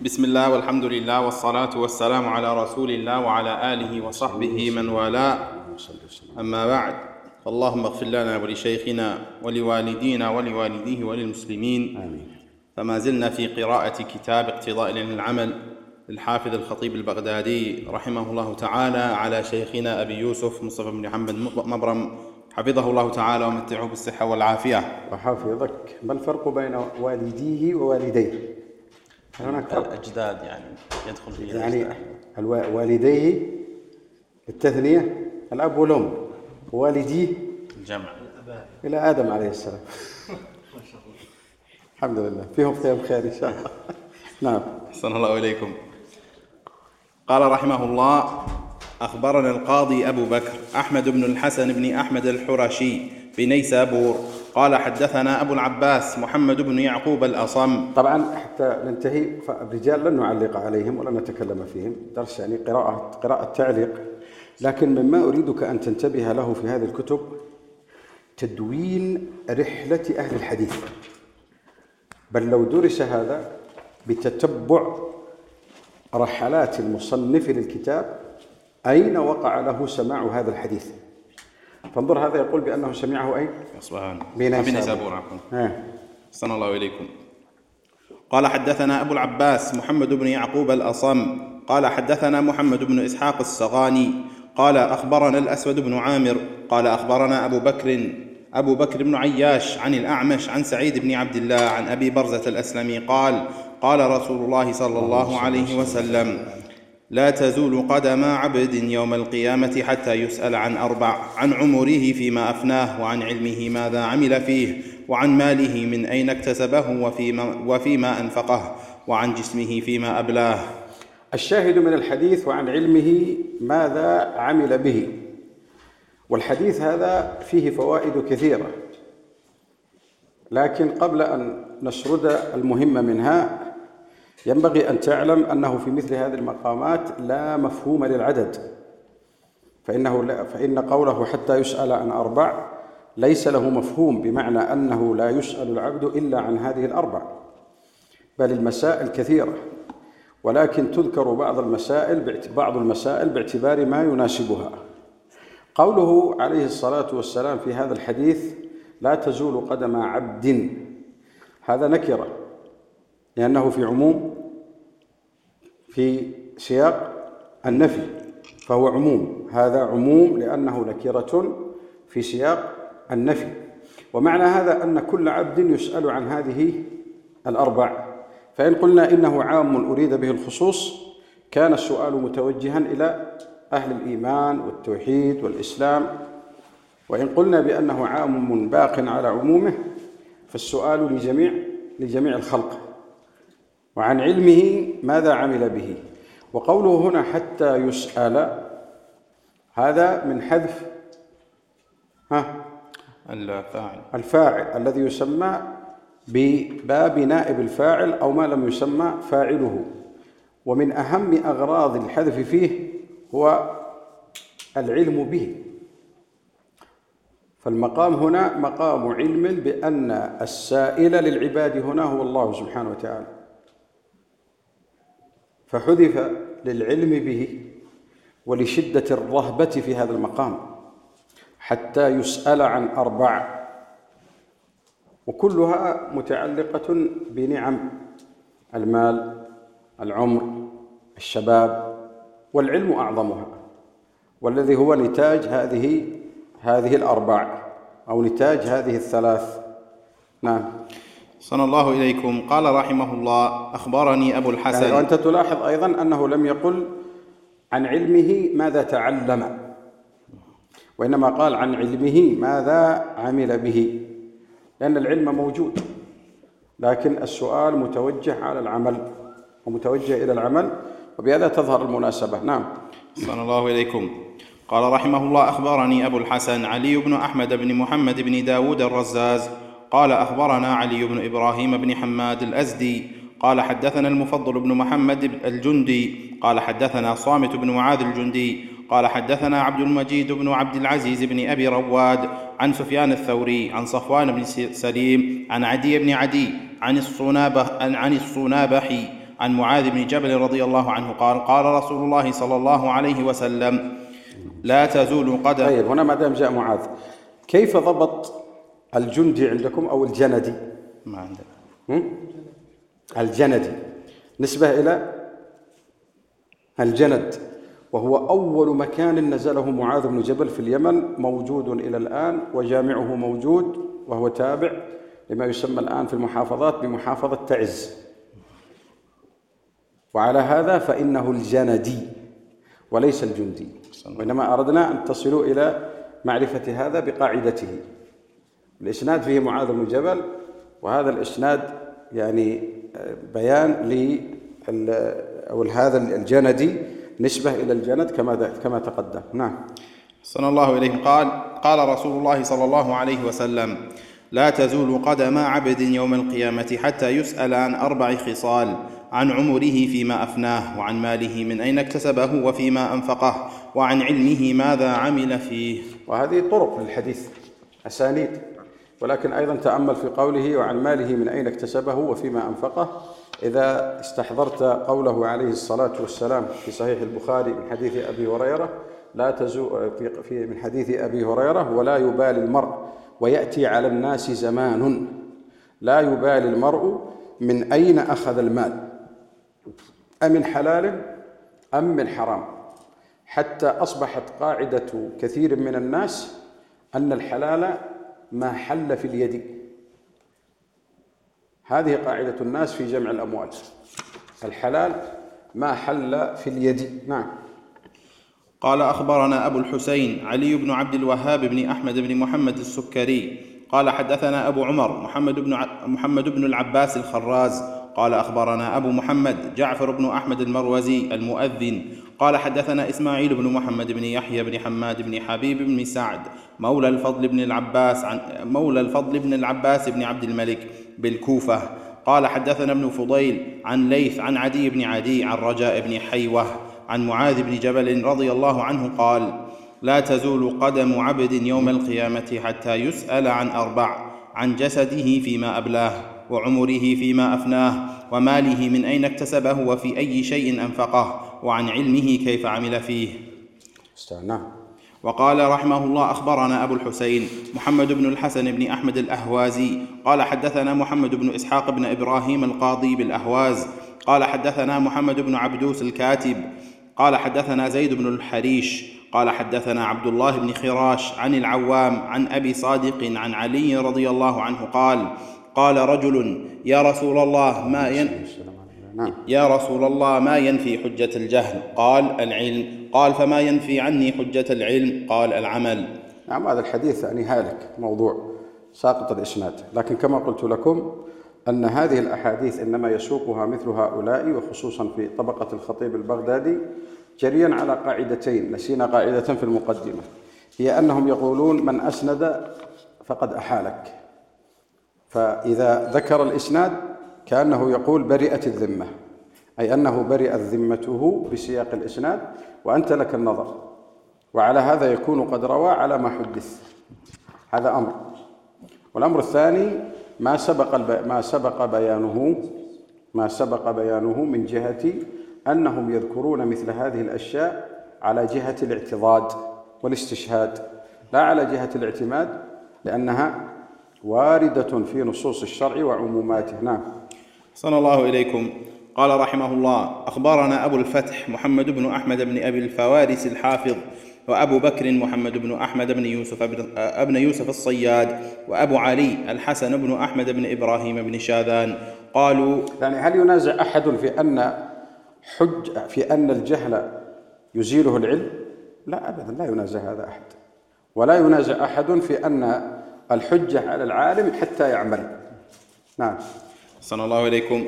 بسم الله والحمد لله والصلاة والسلام على رسول الله وعلى آله وصحبه من والاه، أما بعد، فاللهم اغفر لنا ولشيخنا ولوالدينا ولوالديه وللمسلمين. آمين. فما زلنا في قراءة كتاب اقتضاء العمل للحافظ الخطيب البغدادي رحمه الله تعالى على شيخنا أبي يوسف مصطفى بن محمد مبرم حفظه الله تعالى ومتعه بالصحة والعافية. وحافظك. ما الفرق بين والديه ووالديه؟ هناك فرق؟ الأجداد يعني يدخل فيه يعني والديه التثنية الأب والأم، ووالديه الجمع إلى آدم عليه السلام. الحمد لله فيهم خير إن شاء الله. نعم. أحسن الله إليكم. قال رحمه الله: أخبرنا القاضي أبو بكر أحمد بن الحسن بن أحمد الحرشي بنيسابور قال حدثنا أبو العباس محمد بن يعقوب الأصم. طبعا حتى ننتهي فالرجال لن نعلق عليهم ولا نتكلم فيهم، درس يعني قراءة تعليق، لكن مما أريدك أن تنتبه له في هذه الكتب تدوين رحلة أهل الحديث، بل لو درس هذا بتتبع رحلات المصنف للكتاب أين وقع له سماع هذا الحديث. فانظر، هذا يقول بأنه سمعه أين؟ أصبهان بنيسابور. أحسن الله إليكم. قال حدثنا أبو العباس محمد بن يعقوب الأصم قال حدثنا محمد بن إسحاق الصغاني قال أخبرنا الأسود بن عامر قال أخبرنا أبو بكر بن عياش عن الأعمش عن سعيد بن عبد الله عن أبي برزة الأسلمي قال قال رسول الله صلى الله عليه وسلم: لا تزول قدم عبد يوم القيامة حتى يسأل عن 4: عن عمره فيما أفناه، وعن علمه ماذا عمل فيه، وعن ماله من أين اكتسبه وفيما أنفقه، وعن جسمه فيما أبلاه. الشاهد من الحديث: وعن علمه ماذا عمل به. والحديث هذا فيه فوائد كثيرة، لكن قبل أن نسرد المهم منها ينبغي أن تعلم أنه في مثل هذه المقامات لا مفهوم للعدد، فإن قوله حتى يسأل عن 4 ليس له مفهوم، بمعنى أنه لا يسأل العبد إلا عن هذه 4، بل المسائل كثيرة، ولكن تذكر بعض المسائل باعتبار ما يناسبها. قوله عليه الصلاة والسلام في هذا الحديث: لا تزول قدم عبد، هذا نكرة لأنه في عموم، في سياق النفي، فهو عموم. هذا عموم لأنه نكرة في سياق النفي، ومعنى هذا أن كل عبد يسأل عن هذه 4. فإن قلنا إنه عام أريد به الخصوص كان السؤال متوجها إلى أهل الإيمان والتوحيد والإسلام، وإن قلنا بأنه عام باق على عمومه فالسؤال لجميع الخلق. وعن علمه ماذا عمل به. وقوله هنا حتى يسأل، هذا من حذف الفاعل الذي يسمى بباب نائب الفاعل أو ما لم يسمى فاعله، ومن أهم أغراض الحذف فيه هو العلم به. فالمقام هنا مقام علم بأن السائل للعباد هنا هو الله سبحانه وتعالى، فحذف للعلم به ولشدة الرهبة في هذا المقام حتى يسأل عن 4، وكلها متعلقة بنعم المال، العمر، الشباب، والعلم أعظمها، والذي هو نتاج هذه 4 أو نتاج هذه 3. نعم. صلى الله إليكم. قال رحمه الله: أخبرني أبو الحسن. يعني وأنت تلاحظ أيضا أنه لم يقل عن علمه ماذا تعلم، وإنما قال عن علمه ماذا عمل به، لأن العلم موجود، لكن السؤال متوجه على العمل ومتوجه إلى العمل، وبهذا تظهر المناسبة. نعم. صلى الله إليكم. قال رحمه الله: أخبرني أبو الحسن علي بن أحمد بن محمد بن داود الرزاز قال أخبرنا علي بن إبراهيم بن حماد الأزدي قال حدثنا المفضل بن محمد الجندي قال حدثنا صامت بن معاذ الجندي قال حدثنا عبد المجيد بن عبد العزيز بن أبي رواد عن سفيان الثوري عن صفوان بن سليم عن عدي بن عدي عن الصنابحي عن معاذ بن جبل رضي الله عنه قال قال رسول الله صلى الله عليه وسلم لا تزول قدم. طيب، هنا ما دام جاء معاذ، كيف ضبط الجندي عندكم أو الجندي؟ ما عندنا. الجندي نسبة إلى الجند، وهو أول مكان نزله معاذ بن جبل في اليمن، موجود إلى الآن وجامعه موجود، وهو تابع لما يسمى الآن في المحافظات بمحافظة تعز. وعلى هذا فإنه الجندي وليس الجندي، وإنما أردنا أن تصلوا إلى معرفة هذا بقاعدته. الإسناد فيه معاذ بن جبل، وهذا الإسناد يعني بيان هذا الجندي نسبة إلى الجند كما تقدم. نعم. صلى الله عليه قال رسول الله صلى الله عليه وسلم لا تزول قدم عبد يوم القيامة حتى يسأل عن 4 خصال: عن عمره فيما أفناه، وعن ماله من أين اكتسبه وفيما أنفقه، وعن علمه ماذا عمل فيه. وهذه طرق للحديث، أسانيد، ولكن أيضا تأمل في قوله وعن ماله من أين اكتسبه وفيما أنفقه. إذا استحضرت قوله عليه الصلاة والسلام في صحيح البخاري من حديث أبي هريرة من حديث أبي هريرة: ولا يبالي المرء ويأتي على الناس زمان لا يبالي المرء من أين أخذ المال، أمن حلال أم من حرام، حتى أصبحت قاعدة كثير من الناس أن الحلال ما حل في اليد. هذه قاعدة الناس في جمع الأموال، الحلال ما حل في اليد. نعم. قال أخبرنا أبو الحسين علي بن عبد الوهاب بن أحمد بن محمد السكري قال حدثنا أبو عمر محمد بن العباس الخراز قال أخبرنا أبو محمد جعفر بن أحمد المروزي المؤذن قال حدثنا إسماعيل بن محمد بن يحيى بن حماد بن حبيب بن سعد مولى الفضل بن العباس بن عبد الملك بالكوفة قال حدثنا ابن فضيل عن ليث عن عدي بن عدي عن رجاء بن حيوة عن معاذ بن جبل رضي الله عنه قال لا تزول قدم عبد يوم القيامة حتى يسأل عن 4: عن جسده فيما أبلاه، وعمره فيما أفناه، وماله من أين اكتسبه وفي أي شيء أنفقه، وعن علمه كيف عمل فيه. وقال رحمه الله أخبرنا أبو الحسين محمد بن الحسن بن أحمد الأهوازي قال حدثنا محمد بن إسحاق بن إبراهيم القاضي بالأهواز قال حدثنا محمد بن عبدوس الكاتب قال حدثنا زيد بن الحريش قال حدثنا عبد الله بن خراش عن العوام عن أبي صادق عن علي رضي الله عنه قال رجل يا رسول الله ما ينفي حجة الجهل؟ قال العلم. قال فما ينفي عني حجة العلم؟ قال العمل. نعم. هذا الحديث يعني هالك، موضوع ساقط الإسناد، لكن كما قلت لكم أن هذه الأحاديث إنما يسوقها مثل هؤلاء، وخصوصا في طبقة الخطيب البغدادي، جريا على قاعدتين نسينا قاعدة في المقدمة، هي أنهم يقولون من أسند فقد أحالك، فإذا ذكر الإسناد كأنه يقول برئت الذمة، أي أنه برئت ذمته بسياق الإسناد وأنت لك النظر، وعلى هذا يكون قد روى على ما حدث. هذا أمر. والأمر الثاني ما سبق بيانه من جهة أنهم يذكرون مثل هذه الأشياء على جهة الاعتضاد والاستشهاد، لا على جهة الاعتماد، لأنها واردة في نصوص الشرع وعموماته. نعم. صلى الله إليكم. قال رحمه الله أخبرنا أبو الفتح محمد بن أحمد بن أبي الفوارس الحافظ، وأبو بكر محمد بن أحمد بن يوسف الصياد، وأبو علي الحسن بن أحمد بن إبراهيم بن شاذان قالوا يعني هل ينازع أحد في أن الجهل يزيله العلم؟ لا أبدا، لا ينازع هذا أحد، ولا ينازع أحد في أن الحجة على العالم حتى يعمل. نعم. صلى الله عليكم.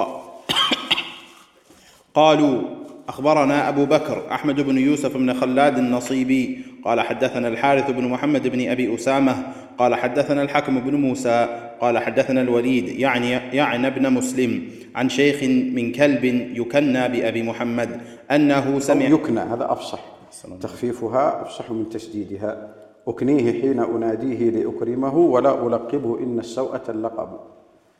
قالوا أخبرنا أبو بكر أحمد بن يوسف بن خلاد النصيبي قال حدثنا الحارث بن محمد بن أبي أسامة قال حدثنا الحكم بن موسى قال حدثنا الوليد يعني ابن مسلم عن شيخ من كلب يكنى بأبي محمد أنه سمع يكنى، هذا أفصح، تخفيفها أفصح من تشديدها. أكنيه حين أناديه لأكرمه ولا ألقبه إن السوءة اللقب.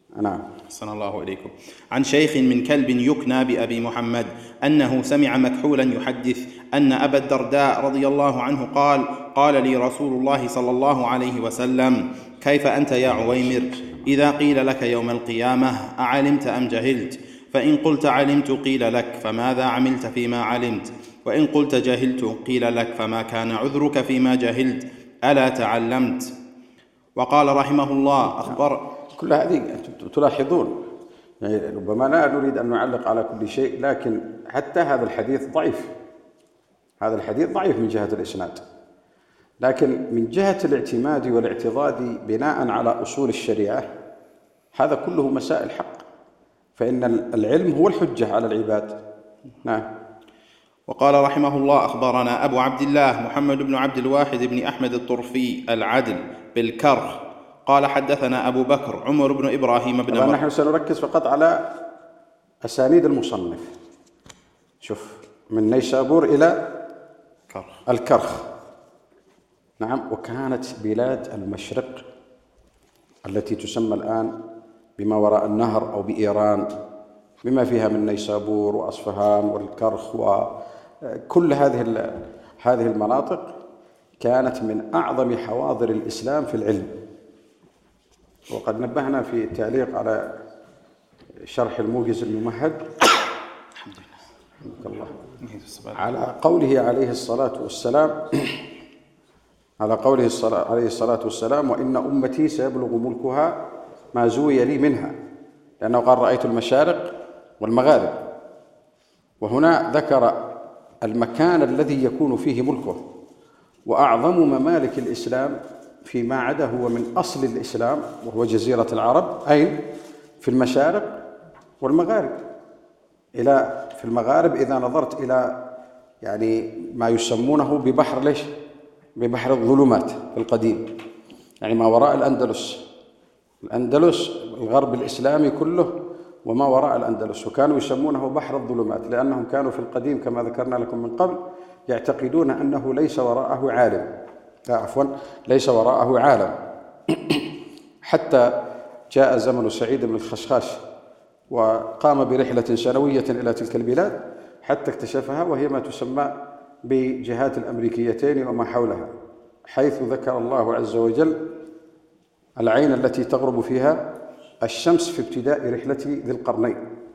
نعم. أحسن الله إليكم. عن شيخ من كلب يكنى بأبي محمد أنه سمع مكحولا يحدث أن أبا الدرداء رضي الله عنه قال: قال لي رسول الله صلى الله عليه وسلم: كيف أنت يا عويمر إذا قيل لك يوم القيامة أعلمت أم جهلت؟ فإن قلت علمت قيل لك: فماذا عملت فيما علمت؟ وإن قلت جهلت قيل لك: فما كان عذرك فيما جهلت؟ ألا تعلمت؟ وقال رحمه الله: أخبر. كل هذه تلاحظون، يعني ربما لا نريد أن نعلق على كل شيء، لكن حتى هذا الحديث ضعيف. هذا الحديث ضعيف من جهة الإسناد، لكن من جهة الاعتماد والاعتضاد بناء على أصول الشريعة هذا كله مسائل حق، فإن العلم هو الحجة على العباد. نعم. وقال رحمه الله: أخبرنا أبو عبد الله محمد بن عبد الواحد بن أحمد الطرفي العدل بالكرخ قال حدثنا أبو بكر عمر بن إبراهيم بن طبعا نحن سنركز فقط على أسانيد المصنف. شوف، من نيسابور إلى الكرخ. نعم. وكانت بلاد المشرق التي تسمى الآن بما وراء النهر أو بإيران، بما فيها من نيسابور وأصفهان والكرخ وكل هذه المناطق كانت من أعظم حواضر الإسلام في العلم. وقد نبهنا في التعليق على شرح الموجز الممهد على قوله عليه الصلاة والسلام: وإن أمتي سيبلغ ملكها ما زوي لي منها، لأنه قال: رأيت المشارق والمغارب. وهنا ذكر المكان الذي يكون فيه ملكه، وأعظم ممالك الإسلام فيما عدا هو من أصل الإسلام وهو جزيرة العرب، أين؟ في المشارق والمغارب. في المغارب إذا نظرت إلى يعني ما يسمونه ببحر ليش؟ ببحر الظلمات في القديم، يعني ما وراء الأندلس الغرب الإسلامي كله وما وراء الأندلس، وكانوا يسمونه بحر الظلمات لأنهم كانوا في القديم كما ذكرنا لكم من قبل يعتقدون أنه ليس وراءه عالم حتى جاء زمن سعيد بن الخشخاش وقام برحلة سنوية إلى تلك البلاد حتى اكتشفها، وهي ما تسمى بجهات الأمريكيتين وما حولها، حيث ذكر الله عز وجل العين التي تغرب فيها الشمس في ابتداء رحلة ذي القرنين.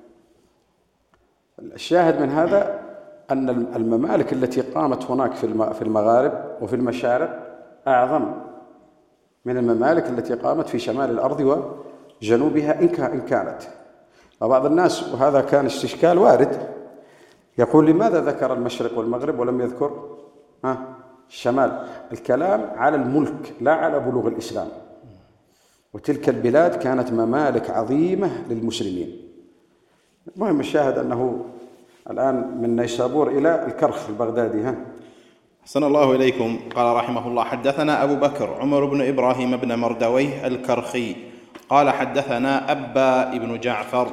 الشاهد من هذا أن الممالك التي قامت هناك في المغارب وفي المشارق أعظم من الممالك التي قامت في شمال الأرض وجنوبها إن كانت. وبعض الناس، وهذا كان استشكال وارد، يقول: لماذا ذكر المشرق والمغرب ولم يذكر الشمال؟ الكلام على الملك لا على بلوغ الإسلام، وتلك البلاد كانت ممالك عظيمة للمسلمين. المهم الشاهد أنه الآن من نيسابور إلى الكرخ البغدادي. أحسن الله إليكم. قال رحمه الله: حدثنا أبو بكر عمر بن إبراهيم بن مردويه الكرخي قال حدثنا أبا ابن جعفر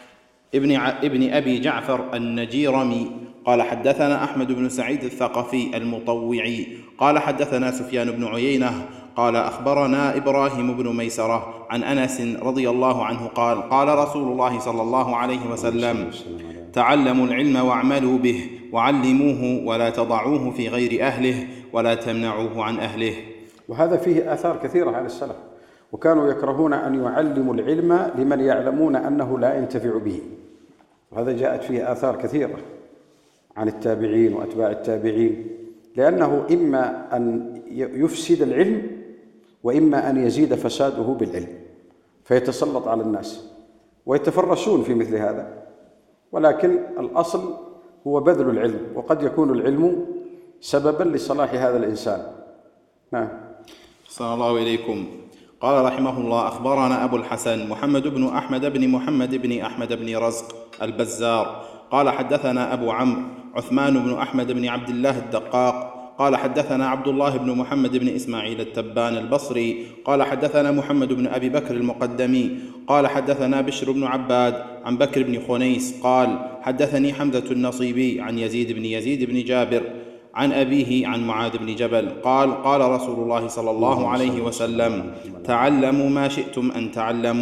ابن أبي جعفر النجيرمي قال حدثنا أحمد بن سعيد الثقفي المطوعي قال حدثنا سفيان بن عيينة قال أخبرنا إبراهيم بن ميسرة عن أنس رضي الله عنه قال: قال رسول الله صلى الله عليه وسلم: تعلموا العلم واعملوا به وعلموه ولا تضعوه في غير أهله ولا تمنعوه عن أهله. وهذا فيه آثار كثيرة على السلف، وكانوا يكرهون أن يعلموا العلم لمن يعلمون أنه لا ينتفع به، وهذا جاءت فيه آثار كثيرة عن التابعين وأتباع التابعين، لأنه إما أن يفسد العلم وإما أن يزيد فساده بالعلم فيتسلط على الناس ويتفرسون في مثل هذا. ولكن الأصل هو بذل العلم، وقد يكون العلم سببا لصلاح هذا الإنسان. نعم. صلى الله إليكم. قال رحمه الله: أخبرنا أبو الحسن محمد بن أحمد بن محمد بن أحمد بن رزق البزار قال حدثنا أبو عمرو عثمان بن أحمد بن عبد الله الدقاق قال حدثنا عبد الله بن محمد بن إسماعيل التبان البصري قال حدثنا محمد بن أبي بكر المقدمي قال حدثنا بشر بن عباد عن بكر بن خنيس قال حدثني حمزة النصيبي عن يزيد بن جابر عن أبيه عن معاذ بن جبل قال: قال رسول الله صلى الله عليه وسلم: تعلموا ما شئتم أن تعلموا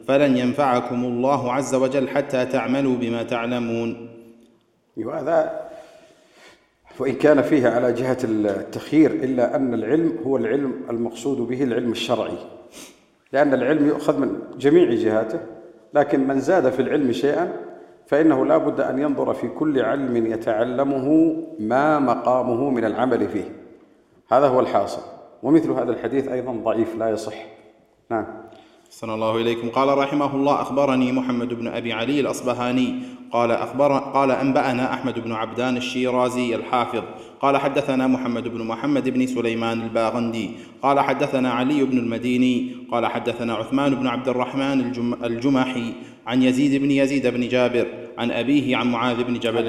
فلن ينفعكم الله عز وجل حتى تعملوا بما تعلمون. وهذا وإن كان فيه على جهة التخيير، إلا أن العلم هو العلم المقصود به العلم الشرعي، لأن العلم يؤخذ من جميع جهاته، لكن من زاد في العلم شيئا فإنه لا بد أن ينظر في كل علم يتعلمه ما مقامه من العمل فيه. هذا هو الحاصل. ومثل هذا الحديث أيضا ضعيف لا يصح. نعم. أحسن الله إليكم. قال رحمه الله: أخبرني محمد بن أبي علي الأصبهاني قال أنبأنا أحمد بن عبدان الشيرازي الحافظ قال حدثنا محمد بن سليمان الباغندي قال حدثنا علي بن المديني قال حدثنا عثمان بن عبد الرحمن الجمحي عن يزيد بن جابر عن أبيه عن معاذ بن جبل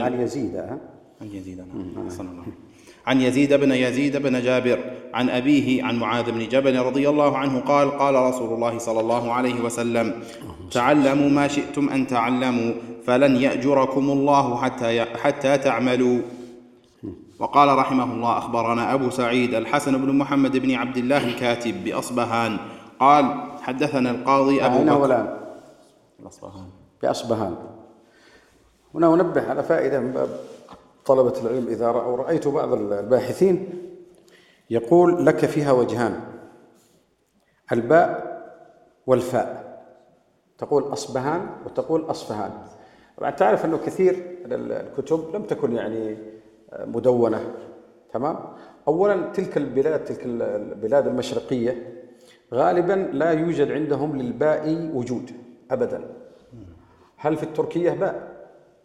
عن يزيد بن جابر عن أبيه عن معاذ بن جبل رضي الله عنه قال: قال رسول الله صلى الله عليه وسلم: تعلموا ما شئتم أن تعلموا فلن يأجركم الله حتى تعملوا. وقال رحمه الله: أخبرنا أبو سعيد الحسن بن محمد بن عبد الله الكاتب بأصبهان قال حدثنا القاضي أبو بكر بأصبهان. هنا أنبه على فائدة من باب طلبة العلم إذا رأيت بعض الباحثين يقول لك فيها وجهان: الباء والفاء، تقول أصبهان وتقول أصفهان. طبعا تعرف أنه كثير من الكتب لم تكن يعني مدونة، تمام؟ أولا تلك البلاد المشرقية غالبا لا يوجد عندهم للباء وجود أبدا. هل في التركية باء؟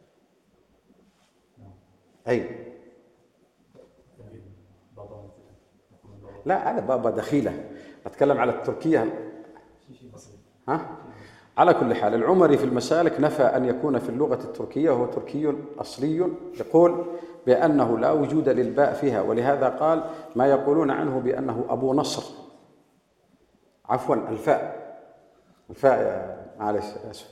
أي لا، هذا بابا دخيلة، أتكلم على التركية. على كل حال العمري في المسالك نفى أن يكون في اللغة التركية، وهو تركي أصلي، يقول بأنه لا وجود للباء فيها، ولهذا قال ما يقولون عنه بأنه أبو نصر. عفوا الفاء يا معلش آسف،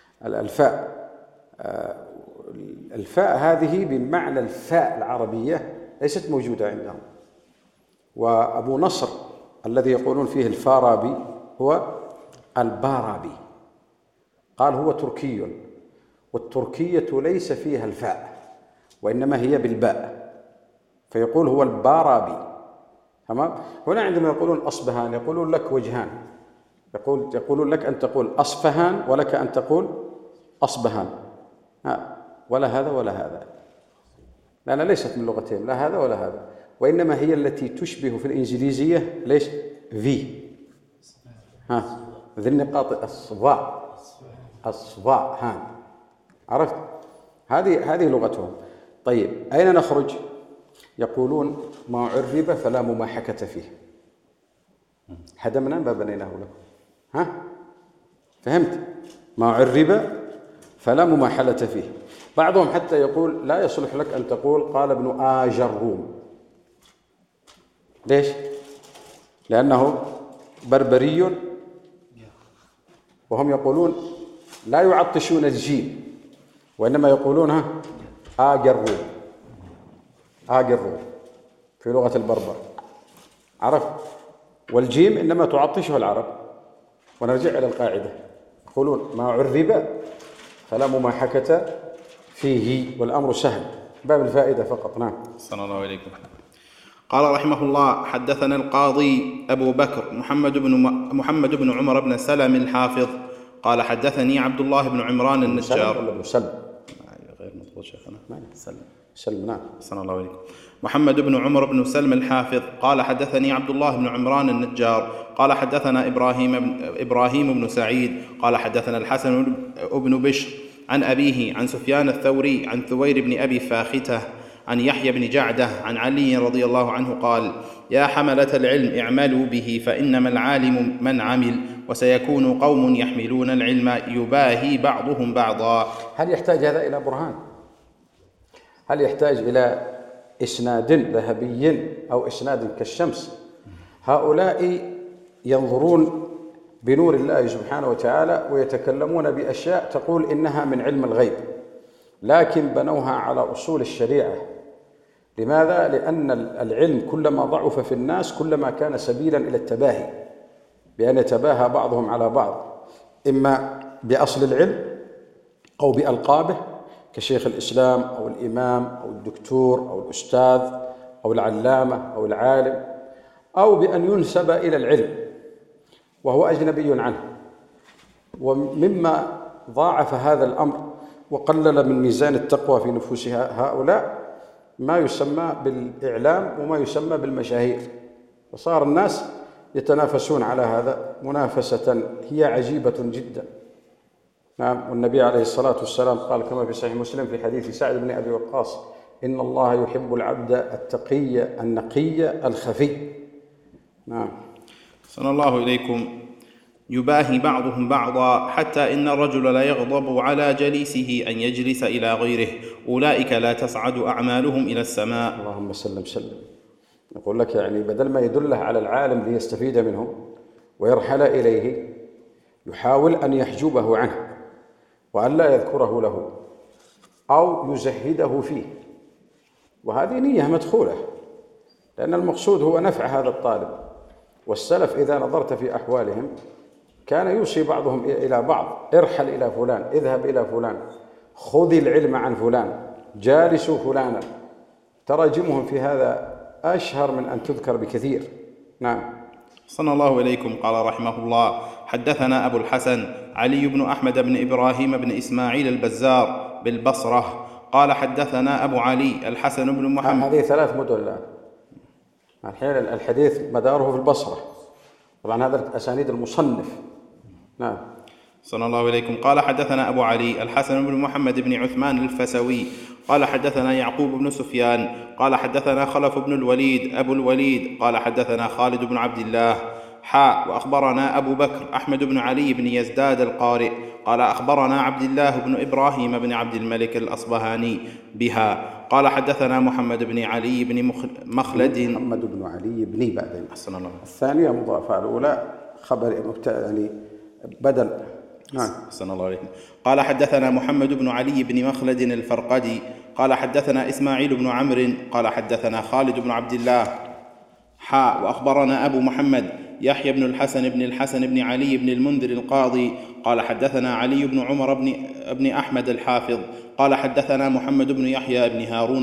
الفاء هذه بمعنى الفاء العربية ليست موجودة عندهم. وأبو نصر الذي يقولون فيه الفارابي هو البارابي، قال هو تركي، والتركية ليس فيها الفاء وإنما هي بالباء، فيقول هو البارابي. تمام؟ هنا عندما يقولون أصبهان يقولون لك وجهان، يقولون لك أن تقول أصفهان ولك أن تقول أصبهان، ولا هذا ولا هذا، لأنها ليست من لغتين، لا هذا ولا هذا، وإنما هي التي تشبه في الإنجليزية ليش؟ في ذي النقاط، الصفاء عرفت؟ هذه لغتهم. طيب أين نخرج؟ يقولون ما عرب فلا مماحكة فيه. هدمنا ما بنيناه لكم. فهمت؟ ما عرب فلا مماحلة فيه. بعضهم حتى يقول لا يصلح لك أن تقول قال ابن آجروم. ليش؟ لأنه بربري، وهم يقولون لا يعطشون الجيم، وإنما يقولونها آجروم في لغة البربر، عرفت؟ والجيم إنما تعطشه العرب. ونرجع إلى القاعدة، يقولون ما عرب فلا مماحكة فيه، والأمر سهل، باب الفائدة فقط. نعم. صلى الله عليكم. قال رحمه الله: حدثنا القاضي أبو بكر محمد بن عمر بن سلم الحافظ قال حدثني عبد الله بن عمران النجار. غير مضبوط شيخنا. سلم. نعم. صلى الله عليكم. محمد بن عمر بن سلم الحافظ قال حدثني عبد الله بن عمران النجار قال حدثنا إبراهيم بن سعيد قال حدثنا الحسن بن بشر عن أبيه عن سفيان الثوري عن ثوير بن أبي فاختة عن يحيى بن جعدة عن علي رضي الله عنه قال: يا حملة العلم اعملوا به فإنما العالم من عمل، وسيكون قوم يحملون العلم يباهي بعضهم بعضا. هل يحتاج هذا إلى برهان؟ هل يحتاج إلى إسناد ذهبي أو إسناد كالشمس؟ هؤلاء ينظرون بنور الله سبحانه وتعالى ويتكلمون بأشياء تقول إنها من علم الغيب، لكن بنوها على أصول الشريعة. لماذا؟ لأن العلم كلما ضعف في الناس كلما كان سبيلا إلى التباهي، بأن يتباهى بعضهم على بعض. إما بأصل العلم أو بألقابه كشيخ الإسلام أو الإمام أو الدكتور أو الأستاذ أو العلامة أو العالم، أو بأن ينسب إلى العلم وهو أجنبي عنه. ومما ضاعف هذا الأمر وقلل من ميزان التقوى في نفوس هؤلاء ما يسمى بالإعلام وما يسمى بالمشاهير، وصار الناس يتنافسون على هذا منافسة هي عجيبة جدا. نعم، والنبي عليه الصلاة والسلام قال كما في صحيح مسلم في حديث سعد بن أبي وقاص: إن الله يحب العبد التقي النقي الخفي. نعم. صلى الله إليكم. يباهي بعضهم بعضا حتى إن الرجل لا يغضب على جليسه أن يجلس إلى غيره، أولئك لا تصعد أعمالهم إلى السماء. اللهم سلم. يقول لك يعني بدل ما يدله على العالم ليستفيد منه ويرحل إليه، يحاول أن يحجبه عنه وأن لا يذكره له أو يزهده فيه، وهذه نية مدخولة، لأن المقصود هو نفع هذا الطالب. والسلف إذا نظرت في أحوالهم كان يوصي بعضهم إلى بعض: ارحل إلى فلان، اذهب إلى فلان، خذ العلم عن فلان، جالسوا فلانا. تراجمهم في هذا أشهر من أن تذكر بكثير. نعم. صلى الله إليكم. قال رحمه الله: حدثنا أبو الحسن علي بن أحمد بن إبراهيم بن إسماعيل البزار بالبصرة قال حدثنا أبو علي الحسن بن محمد. هذه 3 مدن الآن. الحين الحديث مداره في البصرة، طبعا هذا أسانيد المصنف. نعم. صلى الله إليكم. قال حدثنا أبو علي الحسن بن محمد بن عثمان الفسوي قال حدثنا يعقوب بن سفيان قال حدثنا خلف بن الوليد أبو الوليد قال حدثنا خالد بن عبد الله وأخبرنا أبو بكر أحمد بن علي بن يزداد القارئ قال أخبرنا عبد الله بن إبراهيم بن عبد الملك الأصبهاني بها قال حدثنا محمد بن علي بن مخلد. محمد بن علي بن بعدين أحسن الله. الثانية مضافة، الأولى خبر يعني بدل. نعم. أحسن الله عليكم. قال حدثنا محمد بن علي بن مخلد الفرقدي قال حدثنا إسماعيل بن عمرو قال حدثنا خالد بن عبد الله وأخبرنا أبو محمد يحيى بن الحسن بن علي بن المنذر القاضي قال حدثنا علي بن عمر بن أحمد الحافظ قال حدثنا محمد بن يحيى بن هارون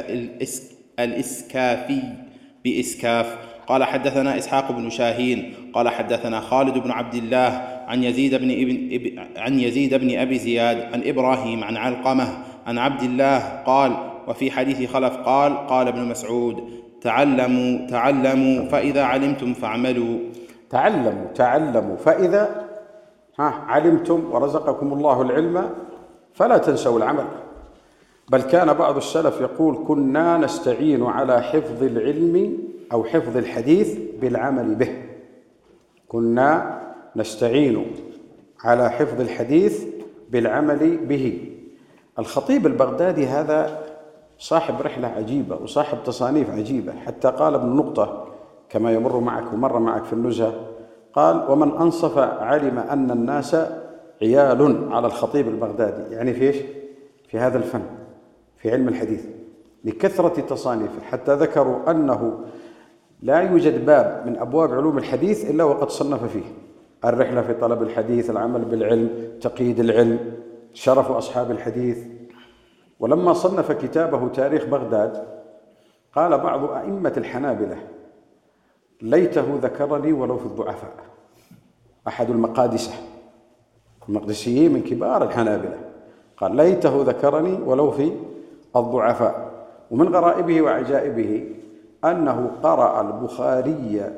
الإسكافي بإسكاف قال حدثنا إسحاق بن شاهين قال حدثنا خالد بن عبد الله عن يزيد بن أبي زياد عن إبراهيم عن علقمة عن عبد الله قال: وفي حديث خلف قال ابن مسعود: تعلموا فإذا علمتم فاعملوا. تعلموا فإذا علمتم ورزقكم الله العلم فلا تنسوا العمل. بل كان بعض السلف يقول: كنا نستعين على حفظ العلم أو حفظ الحديث بالعمل به. كنا نستعين على حفظ الحديث بالعمل به. الخطيب البغدادي هذا صاحب رحلة عجيبة وصاحب تصانيف عجيبة، حتى قال ابن نقطة كما يمر معك ومر معك في النزهة، قال: ومن أنصف علم أن الناس عيال على الخطيب البغدادي، يعني في إيش؟ في هذا الفن، في علم الحديث، لكثرة تصانيفه، حتى ذكروا أنه لا يوجد باب من أبواب علوم الحديث إلا وقد صنف فيه: الرحلة في طلب الحديث، العمل بالعلم، تقييد العلم، شرف أصحاب الحديث. ولما صنف كتابه تاريخ بغداد قال بعض أئمة الحنابلة: ليته ذكرني ولو في الضعفاء. أحد المقدسيين من كبار الحنابلة قال: ليته ذكرني ولو في الضعفاء. ومن غرائبه وعجائبه أنه قرأ البخاري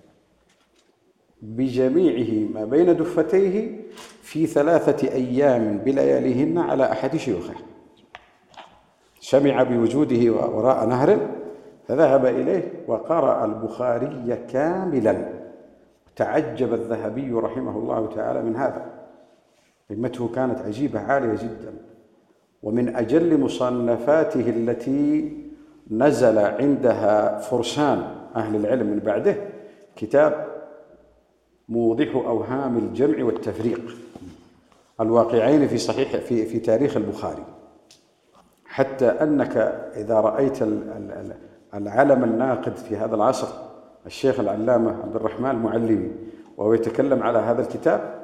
بجميعه ما بين دفتيه في 3 أيام بلياليهن على أحد شيوخه. سمع بوجوده وراء نهر فذهب إليه وقرأ البخاري كاملا. تعجب الذهبي رحمه الله تعالى من هذا، همته كانت عجيبة عالية جدا. ومن أجل مصنفاته التي نزل عندها فرسان أهل العلم من بعده كتاب موضح أوهام الجمع والتفريق الواقعين في تاريخ البخاري، حتى أنك إذا رأيت العلم الناقد في هذا العصر الشيخ العلامة عبد الرحمن المعلمي وهو يتكلم على هذا الكتاب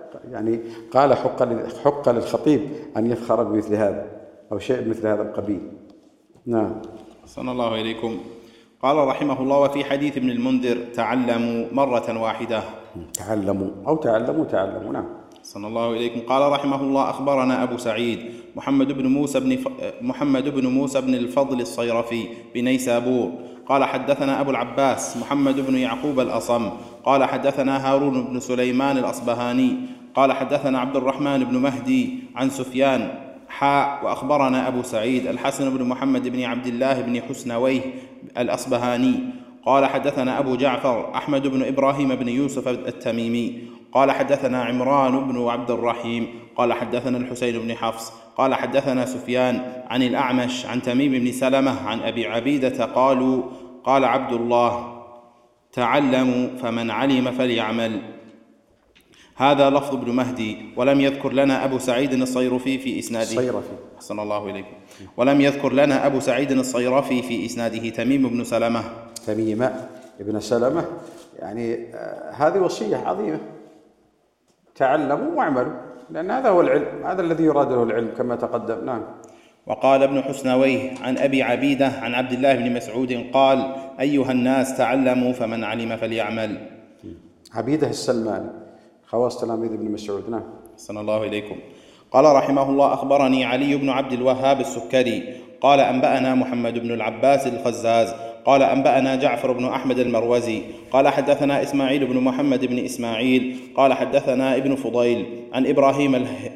يعني قال حق للخطيب أن يفخر بمثل هذا أو شيء مثل هذا القبيل. نعم. صلى الله إليكم. قال رحمه الله: وفي حديث ابن المنذر: تعلموا مرة واحدة. تعلموا أو تعلموا. نعم. صلى الله إليكم. قال رحمه الله: أخبرنا أبو سعيد محمد بن موسى بن الفضل الصيرفي بنيسابور قال حدثنا أبو العباس محمد بن يعقوب الأصم قال حدثنا هارون بن سليمان الأصبهاني قال حدثنا عبد الرحمن بن مهدي عن سفيان وأخبرنا أبو سعيد الحسن بن محمد بن عبد الله بن حسنويه الأصبهاني قال حدثنا أبو جعفر أحمد بن إبراهيم بن يوسف التميمي قال حدثنا عمران بن عبد الرحيم قال حدثنا الحسين بن حفص قال حدثنا سفيان عن الأعمش عن تميم بن سلمة عن أبي عبيدة قال عبد الله: تعلموا فمن علم فليعمل. هذا لفظ ابن مهدي، ولم يذكر لنا أبو سعيد الصيرفي في إسناده. صلى الله إليكم. ولم يذكر لنا أبو سعيد الصيرفي في إسناده تميم بن سلمة. تميم ابن سلمة، يعني هذه وصية عظيمة: تعلموا واعملوا، لأن هذا هو العلم، هذا الذي يراد له العلم كما تقدم. نعم. وقال ابن حسنويه عن أبي عبيدة عن عبد الله بن مسعود قال: أيها الناس تعلموا فمن علم فليعمل. عبيدة السلماني خواص تلاميذ ابن مسعود. نعم. صلى الله إليكم. قال رحمه الله: أخبرني علي بن عبد الوهاب السكري قال أنبأنا محمد بن العباس الخزاز قال أنبأنا جعفر بن أحمد المروزي قال حدثنا إسماعيل بن محمد بن إسماعيل قال حدثنا ابن فضيل عن إبراهيم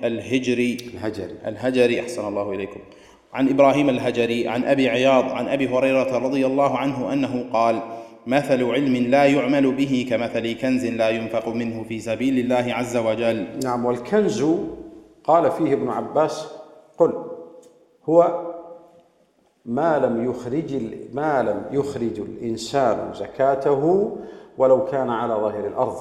الهجري أحسن الله إليكم، عن إبراهيم الهجري عن أبي عياض عن أبي هريرة رضي الله عنه أنه قال: مثل علم لا يعمل به كمثل كنز لا ينفق منه في سبيل الله عز وجل. نعم. والكنز قال فيه ابن عباس: قل هو ما لم يخرج الإنسان زكاته ولو كان على ظاهر الأرض.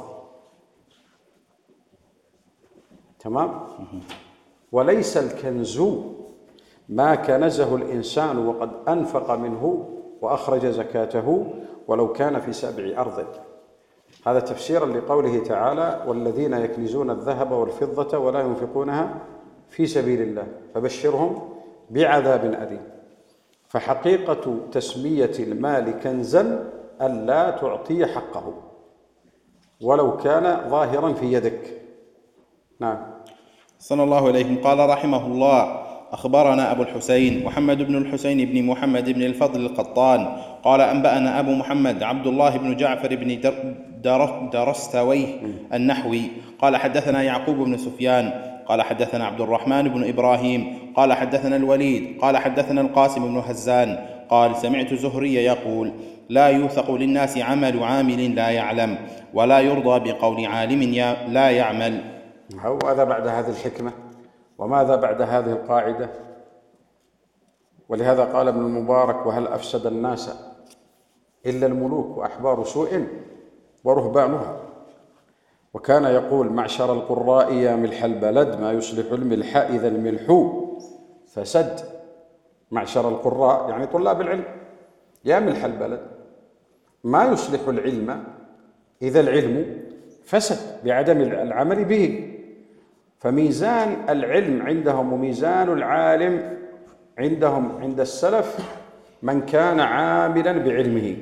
تمام. وليس الكنز ما كنزه الإنسان وقد أنفق منه وأخرج زكاته ولو كان في سابع أرض. هذا تفسيرا لقوله تعالى: والذين يكنزون الذهب والفضة ولا ينفقونها في سبيل الله فبشرهم بعذاب أليم. فحقيقة تسمية المال كنزا ألا تعطي حقه ولو كان ظاهرا في يدك. نعم. صلى الله إليهم. قال رحمه الله: أخبرنا أبو الحسين محمد بن الحسين بن محمد بن الفضل القطان قال أنبأنا أبو محمد عبد الله بن جعفر بن درستويه النحوي قال حدثنا يعقوب بن سفيان قال حدثنا عبد الرحمن بن إبراهيم قال حدثنا الوليد قال حدثنا القاسم بن هزان قال: سمعت زهري يقول: لا يوثق للناس عمل عامل لا يعلم، ولا يرضى بقول عالم لا يعمل. وماذا بعد هذه الحكمة؟ وماذا بعد هذه القاعدة؟ ولهذا قال ابن المبارك: وهل أفسد الناس إلا الملوك وأحبار سوء ورهبانها. وكان يقول: معشر القراء يا ملح البلد ما يصلح الملح إذا الملح فسد. معشر القراء يعني طلاب العلم، يا ملح البلد ما يصلح العلم إذا العلم فسد بعدم العمل به. فميزان العلم عندهم وميزان العالم عندهم عند السلف من كان عاملا بعلمه.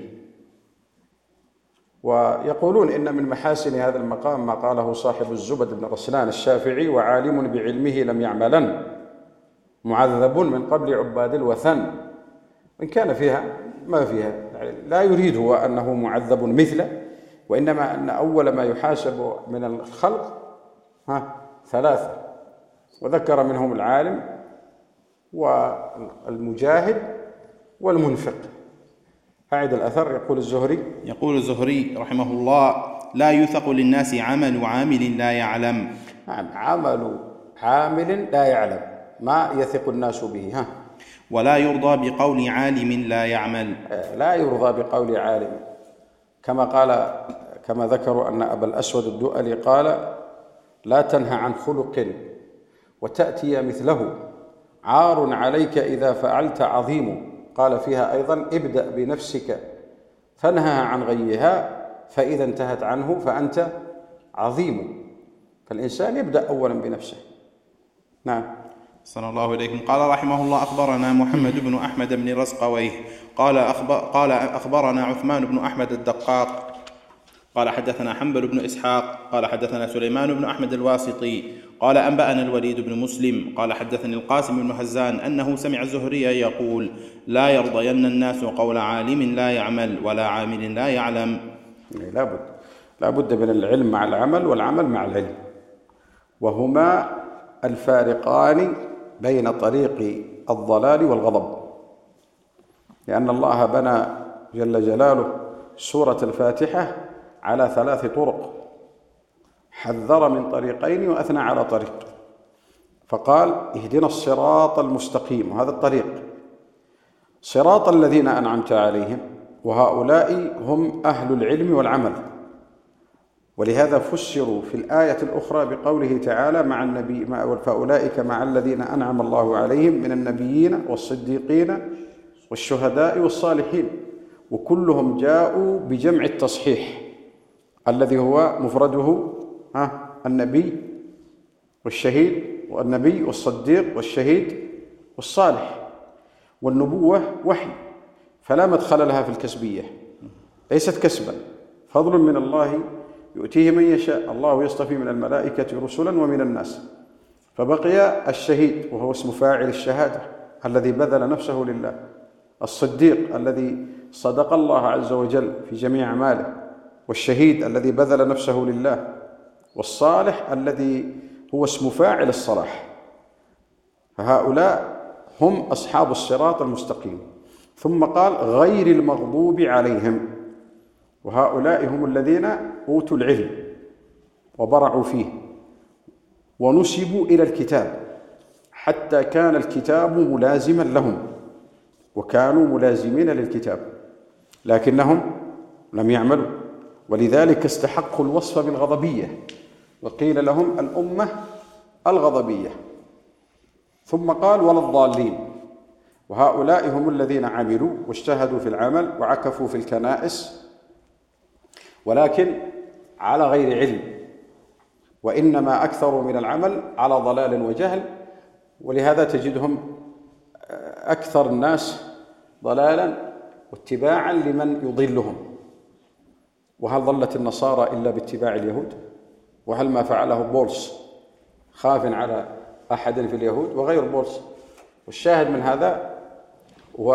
ويقولون إن من محاسن هذا المقام ما قاله صاحب الزبد بن رسلان الشافعي: وعالم بعلمه لم يعملن معذب من قبل عباد الوثن. إن كان فيها ما فيها، لا يريد هو أنه معذب مثله، وإنما أن أول ما يحاسب من الخلق ثلاثة، وذكر منهم العالم والمجاهد والمنفق. أعد الأثر. يقول الزهري رحمه الله: لا يوثق للناس عمل عامل لا يعلم. نعم. عمل عامل لا يعلم ما يثق الناس به. ولا يرضى بقول عالم لا يعمل. لا يرضى بقول عالم، كما ذكروا أن أبا الأسود الدؤلي قال: لا تنهى عن خلق وتأتي مثله، عار عليك إذا فعلت عظيم. قال فيها أيضا: ابدأ بنفسك فانهها عن غيها، فإذا انتهت عنه فأنت عظيم. فالإنسان يبدأ أولا بنفسه. نعم. صلى الله إليكم. قال رحمه الله: أخبرنا محمد بن أحمد بن رزقويه قال أخبرنا عثمان بن أحمد الدقاق قال حدثنا حنبل بن إسحاق قال حدثنا سليمان بن أحمد الواسطي قال أنبأنا الوليد بن مسلم قال حدثني القاسم بن هزان أنه سمع الزهري يقول: لا يرضين الناس قول عالم لا يعمل ولا عامل لا يعلم. لا بد من العلم مع العمل والعمل مع العلم، وهما الفارقان بين طريق الضلال والغضب، لأن الله بنى جل جلاله سورة الفاتحة على 3 طرق، حذر من طريقين وأثنى على طريق، فقال: اهدنا الصراط المستقيم، وهذا الطريق صراط الذين أنعمت عليهم، وهؤلاء هم أهل العلم والعمل. ولهذا فسروا في الآية الأخرى بقوله تعالى: مع النبي فأولئك مع الذين أنعم الله عليهم من النبيين والصديقين والشهداء والصالحين، وكلهم جاءوا بجمع التصحيح الذي هو مفرده النبي والشهيد، والنبي والصديق والشهيد والصالح. والنبوة وحي، فلا مدخل لها في الكسبية، ليست كسبا، فضل من الله يؤتيه من يشاء، الله يصطفي من الملائكة رسلا ومن الناس. فبقي الشهيد وهو اسم فاعل الشهادة الذي بذل نفسه لله، الصديق الذي صدق الله عز وجل في جميع أعماله، والشهيد الذي بذل نفسه لله، والصالح الذي هو اسم فاعل الصلاح. فهؤلاء هم أصحاب الصراط المستقيم. ثم قال: غير المغضوب عليهم، وهؤلاء هم الذين أوتوا العلم وبرعوا فيه ونسبوا إلى الكتاب حتى كان الكتاب ملازما لهم، وكانوا ملازمين للكتاب، لكنهم لم يعملوا، ولذلك استحقوا الوصف بالغضبية، وقيل لهم الأمة الغضبية. ثم قال: ولا الضالين، وهؤلاء هم الذين عملوا واجتهدوا في العمل وعكفوا في الكنائس، ولكن على غير علم، وإنما أكثروا من العمل على ضلال وجهل، ولهذا تجدهم أكثر الناس ضلالا واتباعا لمن يضلهم. وهل ضلت النصارى إلا باتباع اليهود؟ وهل ما فعله بولس خاف على أحد في اليهود وغير بولس؟ والشاهد من هذا هو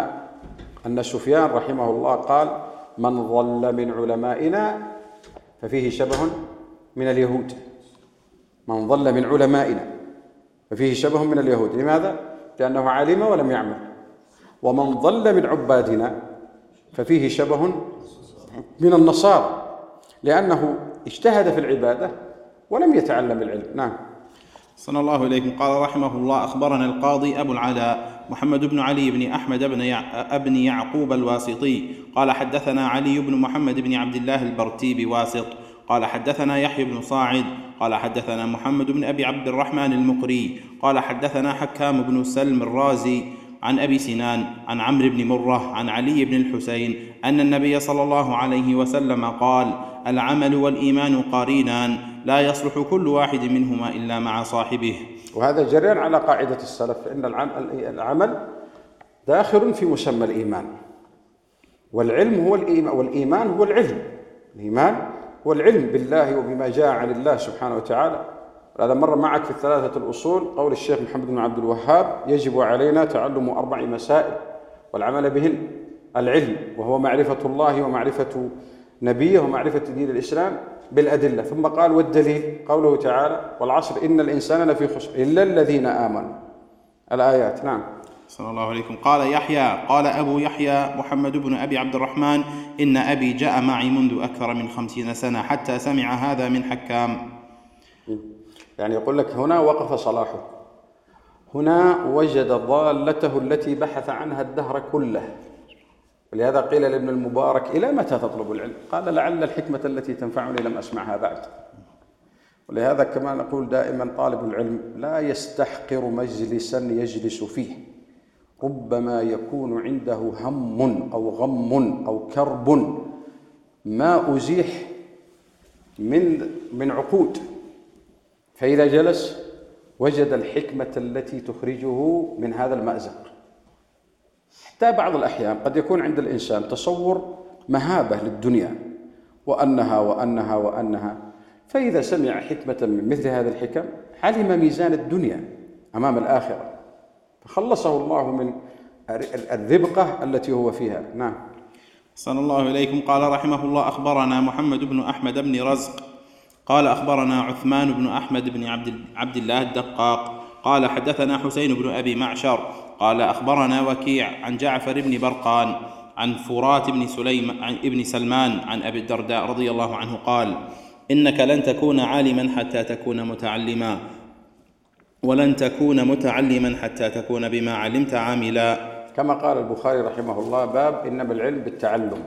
أن سفيان رحمه الله قال: من ضل من علمائنا ففيه شبه من اليهود. من ضل من علمائنا ففيه شبه من اليهود. لماذا؟ لأنه علم ولم يعمل. ومن ضل من عبادنا ففيه شبه من النصارى، لأنه اجتهد في العبادة ولم يتعلم العلم. نعم. صلى الله إليكم. قال رحمه الله: أخبرنا القاضي أبو العلاء محمد بن علي بن أحمد بن يعقوب الواسطي قال حدثنا علي بن محمد بن عبد الله البرتي بواسط قال حدثنا يحيى بن صاعد قال حدثنا محمد بن أبي عبد الرحمن المقري قال حدثنا حكام بن سلم الرازي عن أبي سنان عن عمرو بن مرة عن علي بن الحسين أن النبي صلى الله عليه وسلم قال: العمل والإيمان قرينان لا يصلح كل واحد منهما إلا مع صاحبه. وهذا جريان على قاعدة السلف، فإن العمل داخل في مسمى الإيمان، والعلم هو الإيمان، والإيمان هو العلم. الإيمان هو العلم بالله وبما جاء عن الله سبحانه وتعالى. هذا مر معك في 3 الأصول قول الشيخ محمد بن عبد الوهاب: يجب علينا تعلم 4 مسائل والعمل بهن: العلم، وهو معرفة الله ومعرفة نبيه ومعرفة دين الإسلام بالأدلة. ثم قال: والدليل قوله تعالى: والعصر إن الإنسان لفي خسر إلا الذين آمنوا. الآيات. نعم. صلى الله عليكم. قال يحيى: قال أبو يحيى محمد بن أبي عبد الرحمن: إن أبي جاء معي منذ أكثر من 50 سنة حتى سمع هذا من حكام. يعني يقول لك هنا وقف صلاحه، هنا وجد ضالته التي بحث عنها الدهر كله. ولهذا قيل لابن المبارك: إلى متى تطلب العلم؟ قال: لعل الحكمة التي تنفعني لم أسمعها بعد. ولهذا كما نقول دائما: طالب العلم لا يستحقر مجلسا يجلس فيه، ربما يكون عنده هم أو غم أو كرب ما أزيح من عقود، فإذا جلس وجد الحكمة التي تخرجه من هذا المأزق. حتى بعض الأحيان قد يكون عند الإنسان تصور مهابة للدنيا وأنها، فإذا سمع حكمة من مثل هذه الحكم علم ميزان الدنيا أمام الآخرة، فخلصه الله من الربقة التي هو فيها. نعم. أحسن الله إليكم. قال رحمه الله: أخبرنا محمد بن أحمد بن رزق قال أخبرنا عثمان بن أحمد بن عبد الله الدقاق قال حدثنا حسين بن أبي معشر قال أخبرنا وكيع عن جعفر بن برقان عن فرات بن سلمان عن أبي الدرداء رضي الله عنه قال: إنك لن تكون عالما حتى تكون متعلما، ولن تكون متعلما حتى تكون بما علمت عاملا. كما قال البخاري رحمه الله: باب إنما العلم بالتعلم،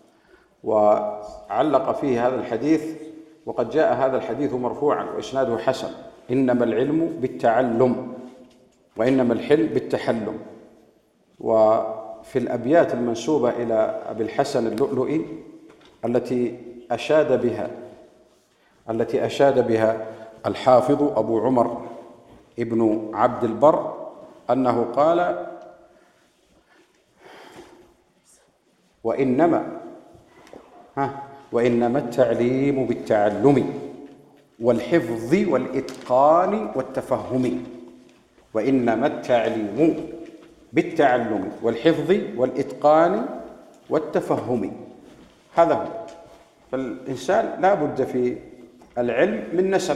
وعلق فيه هذا الحديث، وقد جاء هذا الحديث مرفوعا وإسناده حسن: إنما العلم بالتعلم وإنما الحلم بالتحلم. وفي الأبيات المنسوبة إلى أبي الحسن اللؤلؤي التي أشاد بها الحافظ أبو عمر ابن عبد البر أنه قال: وإنما التعليم بالتعلم والحفظ والإتقان والتفهم. وإنما التعليم بالتعلم والحفظ والإتقان والتفهم. هذا هو. فالإنسان لا بد في العلم من نسب،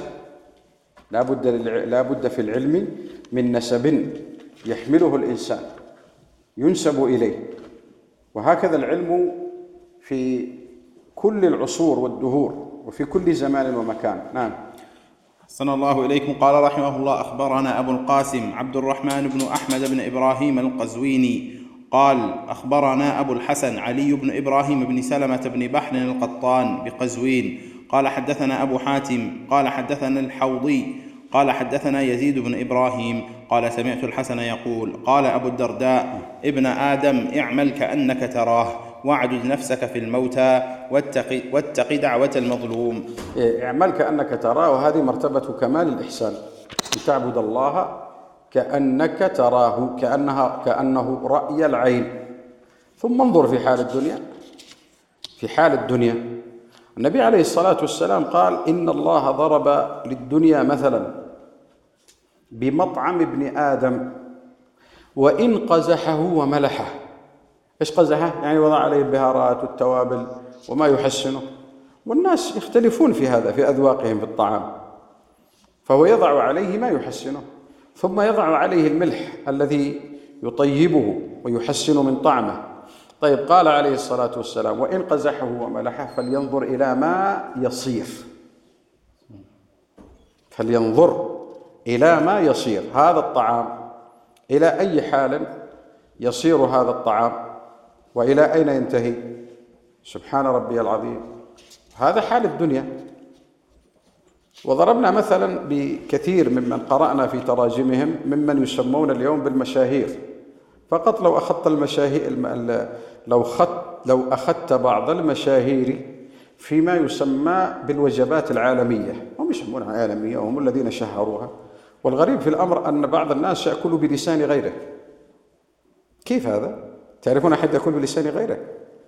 لا بد في العلم من نسب يحمله الإنسان ينسب إليه. وهكذا العلم في كل العصور والدهور وفي كل زمان ومكان. نعم. أحسن الله إليكم. قال رحمه الله: أخبرنا أبو القاسم عبد الرحمن بن أحمد بن إبراهيم القزويني قال: أخبرنا أبو الحسن علي بن إبراهيم بن سلمة بن بحر القطان بقزوين قال حدثنا أبو حاتم قال حدثنا الحوضي قال حدثنا يزيد بن إبراهيم قال: سمعت الحسن يقول: قال أبو الدرداء: ابن آدم، اعمل كأنك تراه، واعدد نفسك في الموتى، واتق دعوة المظلوم. اعمل كأنك تراه، وهذه مرتبة كمال الإحسان، أن تعبد الله كأنك تراه، كأنه رأي العين. ثم انظر في حال الدنيا. النبي عليه الصلاة والسلام قال: إن الله ضرب للدنيا مثلا بمطعم ابن آدم وإن قزحه وملحه. إيش قزحه؟ يعني وضع عليه البهارات والتوابل وما يحسنه، والناس يختلفون في هذا في أذواقهم في الطعام، فهو يضع عليه ما يحسنه، ثم يضع عليه الملح الذي يطيبه ويحسن من طعمه. طيب، قال عليه الصلاة والسلام: وإن قزحه وملحه فلينظر إلى ما يصير، هذا الطعام إلى أي حال يصير هذا الطعام، وإلى أين ينتهي؟ سبحان ربي العظيم. هذا حال الدنيا. وضربنا مثلا بكثير ممن قرأنا في تراجمهم ممن يسمون اليوم بالمشاهير. فقط لو أخذت لو أخذت بعض المشاهير فيما يسمى بالوجبات العالمية، هم يسمونها عالمية وهم الذين شهروها، والغريب في الأمر أن بعض الناس يأكل بلسان غيره. كيف هذا؟ تعرفون أحد يأكل بلسان غيره؟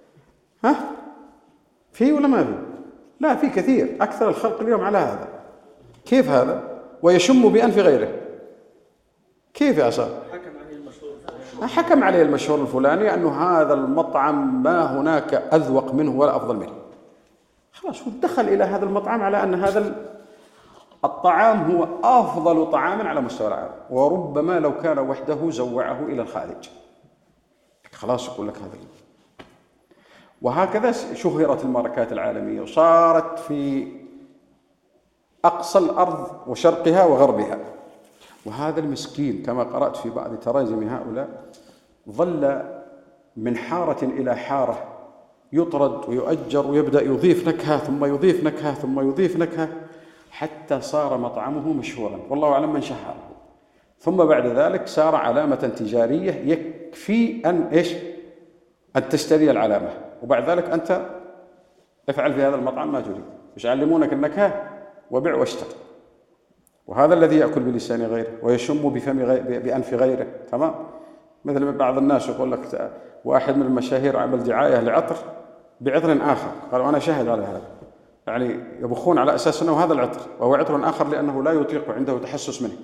فيه ولا ما فيه؟ لا، فيه كثير، أكثر الخلق اليوم على هذا. كيف هذا؟ ويشم بأنف غيره. كيف يا أصاب؟ حكم عليه المشهور الفلاني أنه هذا المطعم ما هناك أذوق منه ولا أفضل منه. خلاص، هو دخل إلى هذا المطعم على أن هذا الطعام هو أفضل طعام على مستوى العالم، وربما لو كان وحده زوعه إلى الخارج. خلاص، يقول لك هذا. وهكذا شهرت الماركات العالمية وصارت في أقصى الأرض وشرقها وغربها. وهذا المسكين كما قرأت في بعض تراجم هؤلاء ظل من حارة إلى حارة يطرد ويؤجر ويبدأ يضيف نكهة ثم يضيف نكهة ثم يضيف نكهة حتى صار مطعمه مشهورا، والله أعلم من شهره. ثم بعد ذلك صار علامة تجارية يكفي أن تشتري العلامة، وبعد ذلك أنت افعل في هذا المطعم ما تريد، مش يعلمونك النكهة وبيع واشتر. وهذا الذي يأكل بلسان غيره ويشم بأنف غيره. تمام. مثل بعض الناس يقول لك واحد من المشاهير عمل دعاية لعطر بعطر آخر، قالوا أنا شاهد على هذا، يعني يبخون على أساس أنه هذا العطر وهو عطر آخر لأنه لا يطيق عنده تحسس منه.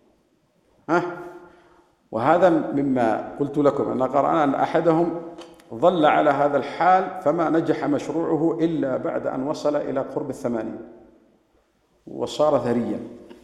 وهذا مما قلت لكم أن قرأنا أن أحدهم ظل على هذا الحال فما نجح مشروعه إلا بعد أن وصل إلى قرب 80 وصار ثريا،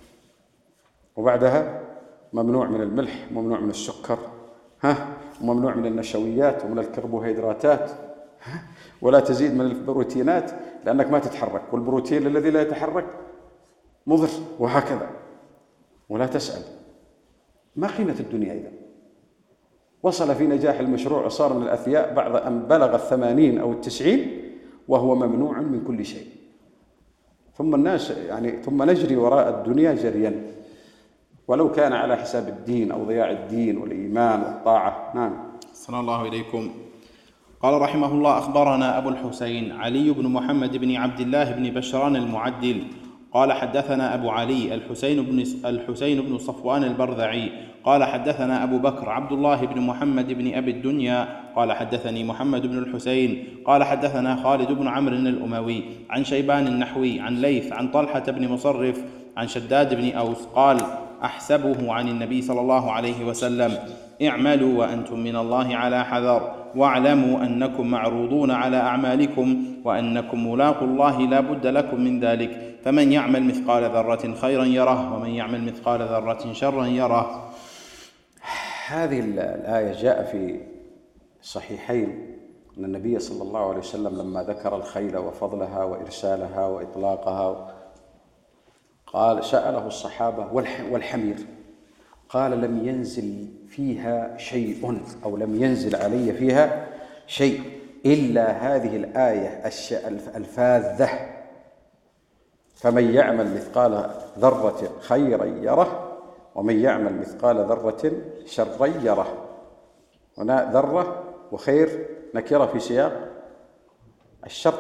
وبعدها ممنوع من الملح، ممنوع من السكر، وممنوع من النشويات ومن الكربوهيدراتات، ولا تزيد من البروتينات لأنك ما تتحرك، والبروتين الذي لا يتحرك مضر، وهكذا. ولا تسأل ما قيمة الدنيا إذا وصل في نجاح المشروع وصار من الأثرياء بعد أن بلغ 80 أو 90 وهو ممنوع من كل شيء. ثم الناس ثم نجري وراء الدنيا جريا ولو كان على حساب الدين أو ضياع الدين والإيمان والطاعة. نعم. صلى الله إليكم. قال رحمه الله: أخبرنا أبو الحسين علي بن محمد بن عبد الله بن بشران المعدل قال حدثنا أبو علي الحسين بن صفوان البرذعي قال حدثنا أبو بكر عبد الله بن محمد بن أبي الدنيا قال حدثني محمد بن الحسين قال حدثنا خالد بن عمرو الأموي عن شيبان النحوي عن ليث عن طلحة بن مصرف عن شداد بن أوس قال: أحسبه عن النبي صلى الله عليه وسلم: اعملوا وأنتم من الله على حذر، واعلموا أنكم معروضون على أعمالكم، وأنكم ملاقوا الله لا بد لكم من ذلك، فمن يعمل مثقال ذرة خيرا يره، ومن يعمل مثقال ذرة شرا يره. هذه الآية جاء في الصحيحين أن النبي صلى الله عليه وسلم لما ذكر الخيل وفضلها وإرسالها وإطلاقها قال سأله الصحابة: والحمير؟ قال: لم ينزل فيها شيء أو لم ينزل علي فيها شيء إلا هذه الآية الفاذة: فمن يعمل مثقال ذرة خيرا يره، ومن يعمل مثقال ذرة شرا يره. هنا ذرة وخير نكرة في سياق الشر،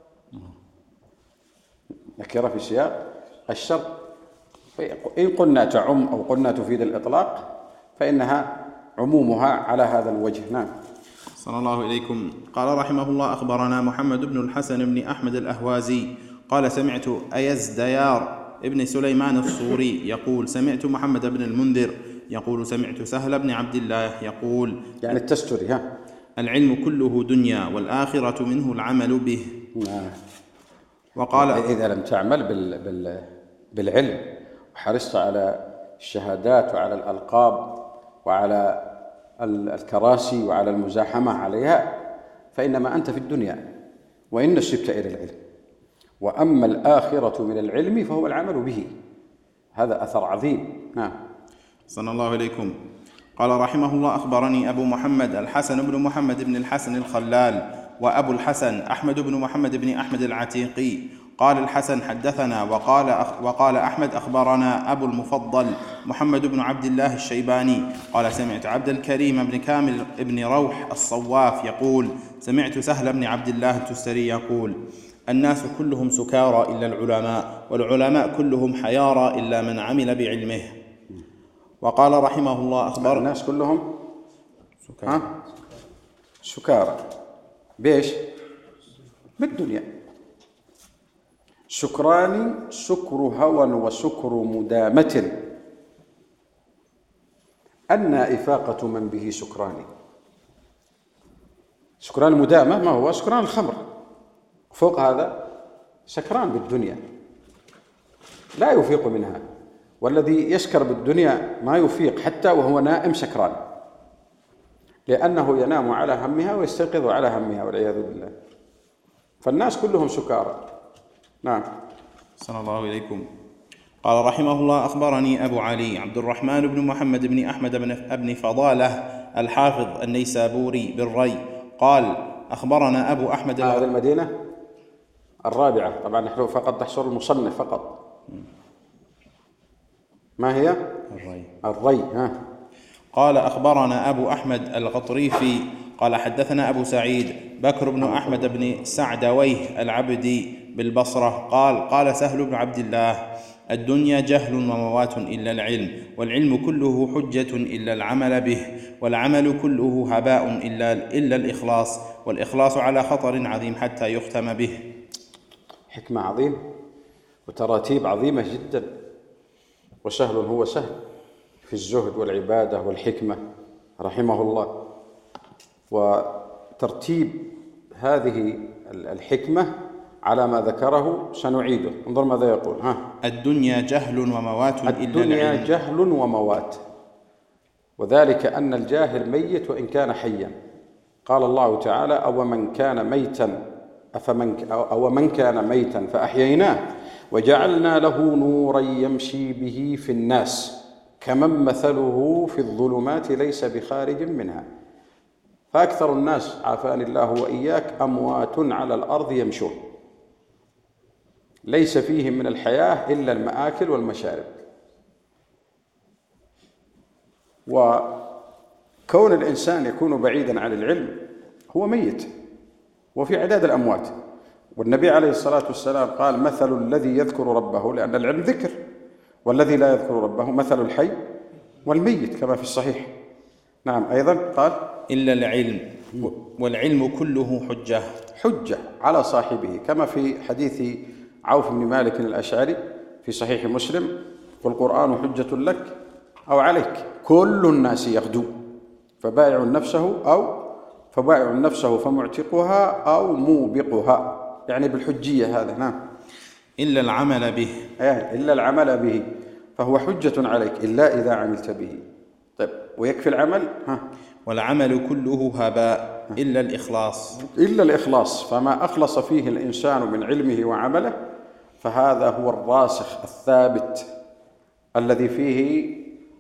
نكرة في سياق الشر. إن قلنا تعم أو قلنا تفيد الإطلاق فإنها عمومها على هذا الوجه. نعم. صلى الله إليكم. قال رحمه الله: أخبرنا محمد بن الحسن بن أحمد الأهوازي قال: سمعت أيزديار ابن سليمان الصوري يقول: سمعت محمد بن المنذر يقول: سمعت سهل بن عبد الله يقول، يعني التستري، العلم كله دنيا، والآخرة منه العمل به. وقال: إذا لم تعمل بالعلم وحرصت على الشهادات وعلى الألقاب وعلى الكراسي وعلى المزاحمة عليها فإنما أنت في الدنيا وإن نسبت إلى العلم. وأما الآخرة من العلم فهو العمل به. هذا أثر عظيم. نعم. صلى الله إليكم. قال رحمه الله: أخبرني أبو محمد الحسن بن محمد بن الحسن الخلال، وأبو الحسن أحمد بن محمد بن أحمد العتيقي. قال الحسن: حدثنا. وقال أحمد: أخبرنا أبو المفضل محمد بن عبد الله الشيباني قال: سمعت عبد الكريم بن كامل بن روح الصواف يقول: سمعت سهل بن عبد الله التستري يقول: الناس كلهم سكارى إلا العلماء، والعلماء كلهم حيارى إلا من عمل بعلمه. وقال رحمه الله: أخبر الناس كلهم سكارى بيش بالدنيا. سكران سكر هوى وسكر مدامة، أنى إفاقة من به سكران. سكران المدامة ما هو؟ سكران الخمر. فوق هذا سكران بالدنيا لا يفيق منها، والذي يسكر بالدنيا ما يفيق حتى وهو نائم سكران، لأنه ينام على همها ويستيقظ على همها والعياذ بالله. فالناس كلهم سكارى. نعم. صلى الله إليكم. قال رحمه الله: أخبرني أبو علي عبد الرحمن بن محمد بن أحمد بن فضالة الحافظ النيسابوري بالري قال: أخبرنا أبو أحمد. هذه المدينة الرابعة طبعا، نحن فقط نحصر المصنف فقط. ما هي؟ الري. قال: أخبرنا أبو أحمد الغطريفي قال: حدثنا أبو سعيد بكر بن أحمد بن سعدويه العبدي بالبصرة قال: قال سهل بن عبد الله: الدنيا جهل وموات إلا العلم، والعلم كله حجة إلا العمل به، والعمل كله هباء إلا الإخلاص، والإخلاص على خطر عظيم حتى يختم به. حكمة عظيمة وتراتيب عظيمة جدا، وسهل هو سهل في الزهد والعبادة والحكمة رحمه الله. وترتيب هذه الحكمة على ما ذكره سنعيده. انظر ماذا يقول. الدنيا جهل وموات إلا العلم. الدنيا جهل وموات، وذلك أن الجاهل ميت وإن كان حيا. قال الله تعالى: أو من كان ميتا فأحييناه وجعلنا له نورا يمشي به في الناس كمن مثله في الظلمات ليس بخارج منها. فأكثر الناس عافاني الله وإياك أموات على الأرض يمشون، ليس فيهم من الحياة إلا المآكل والمشارب. وكون الإنسان يكون بعيدا عن العلم هو ميت وفي عداد الأموات. والنبي عليه الصلاة والسلام قال: مثل الذي يذكر ربه، لأن العلم ذكر، والذي لا يذكر ربه مثل الحي والميت، كما في الصحيح. نعم. أيضا قال: إلا العلم، والعلم كله حجة على صاحبه، كما في حديث عوف بن مالك الأشعري في صحيح مسلم: والقرآن حجة لك أو عليك، كل الناس يغدو فبائع نفسه فمعتقها أو موبقها، يعني بالحجية هذا. نعم. إلا العمل به، إلا العمل به، فهو حجة عليك إلا إذا عملت به. طيب، ويكفي العمل. والعمل كله هباء إلا الإخلاص. فما أخلص فيه الإنسان من علمه وعمله فهذا هو الراسخ الثابت الذي فيه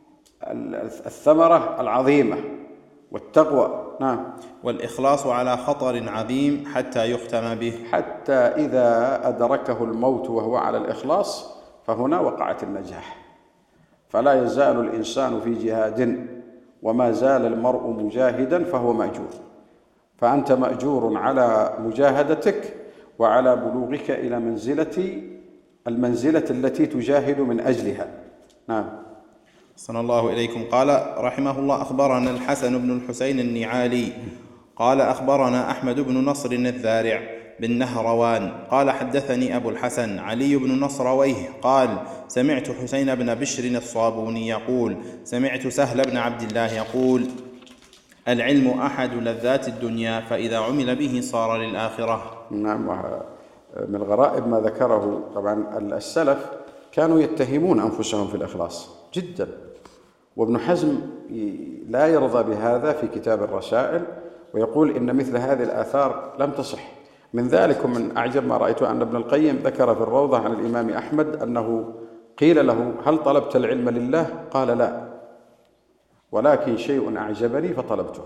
الثمرة العظيمة والتقوى. نعم. والإخلاص على خطر عظيم حتى يختم به، حتى إذا أدركه الموت وهو على الإخلاص فهنا وقعت النجاح. فلا يزال الإنسان في جهاد، وما زال المرء مجاهدا فهو مأجور. فأنت مأجور على مجاهدتك وعلى بلوغك إلى المنزلة التي تجاهد من أجلها. نعم. صلى الله إليكم. قال رحمه الله: أخبرنا الحسن بن الحسين النعالي قال أخبرنا أحمد بن نصر الذارع بن نهروان قال حدثني أبو الحسن علي بن نصرويه قال: سمعت حسين بن بشر الصابوني يقول: سمعت سهل بن عبد الله يقول: العلم أحد لذات الدنيا، فإذا عمل به صار للآخرة. نعم. من الغرائب ما ذكره، طبعا السلف كانوا يتهمون أنفسهم في الإخلاص جدا، وابن حزم لا يرضى بهذا في كتاب الرسائل، ويقول إن مثل هذه الآثار لم تصح. من ذلك ومن أعجب ما رأيت أن ابن القيم ذكر في الروضة عن الإمام أحمد أنه قيل له: هل طلبت العلم لله؟ قال: لا، ولكن شيء أعجبني فطلبته.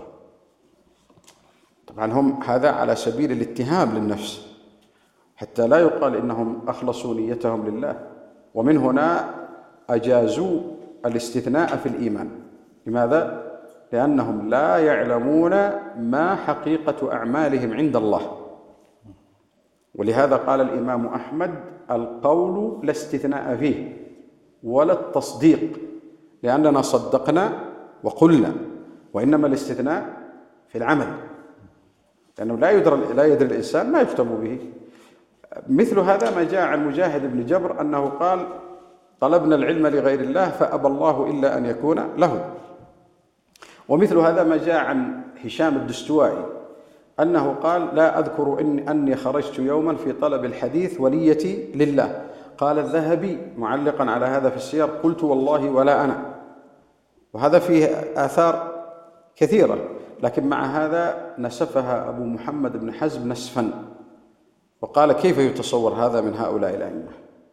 طبعا هم هذا على سبيل الاتهام للنفس، حتى لا يقال إنهم أخلصوا نيتهم لله. ومن هنا أجازوا الاستثناء في الإيمان. لماذا؟ لأنهم لا يعلمون ما حقيقة أعمالهم عند الله. ولهذا قال الإمام أحمد: القول لا استثناء فيه ولا التصديق، لأننا صدقنا وقلنا، وإنما الاستثناء في العمل، لأنه لا يدري الإنسان ما يختم به. مثل هذا ما جاء عن مجاهد بن جبر أنه قال: طلبنا العلم لغير الله فأبى الله إلا أن يكون له. ومثل هذا ما جاء عن هشام الدستوائي أنه قال: لا أذكر أني خرجت يوما في طلب الحديث ونيتي لله. قال الذهبي معلقا على هذا في السير: قلت والله ولا أنا. وهذا فيه آثار كثيرة، لكن مع هذا نسفها أبو محمد بن حزم نسفا، وقال: كيف يتصور هذا من هؤلاء الأئمة،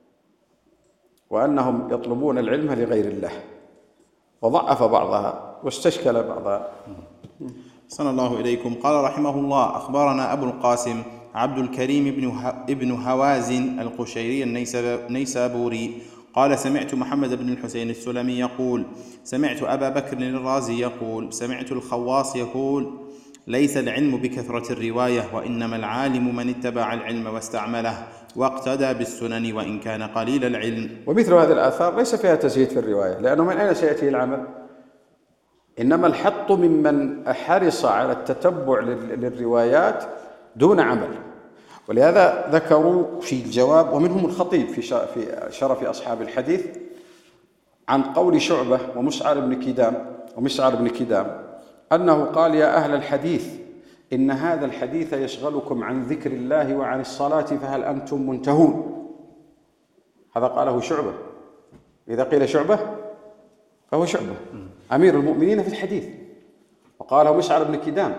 وأنهم يطلبون العلم لغير الله، وضعف بعضها واستشكل بعضها. صلى الله إليكم. قال رحمه الله: أخبرنا أبو القاسم عبد الكريم ابن هوازن القشيري النيسابوري قال: سمعت محمد بن الحسين السلمي يقول: سمعت أبا بكر الرازي يقول: سمعت الخواص يقول: ليس العلم بكثرة الرواية، وإنما العالم من اتبع العلم واستعمله. واقتدى بالسنن وإن كان قليل العلم. ومثل هذه الآثار ليس فيها تزهيد في الرواية، لأنه من أين سيأتي العمل؟ إنما الحط ممن حرص على التتبع للروايات دون عمل. ولهذا ذكروا في الجواب، ومنهم الخطيب في شرف أصحاب الحديث، عن قول شعبة ومسعر بن كدام أنه قال: يا أهل الحديث إن هذا الحديث يشغلكم عن ذكر الله وعن الصلاة فهل أنتم منتهون. هذا قاله شعبة. إذا قيل شعبة فهو شعبة أمير المؤمنين في الحديث، وقاله مسعر بن كدام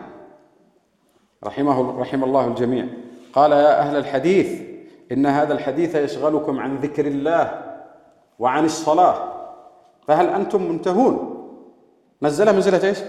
رحم الله الجميع، قال: يا أهل الحديث إن هذا الحديث يشغلكم عن ذكر الله وعن الصلاة فهل أنتم منتهون. نزلها منزلة إيش؟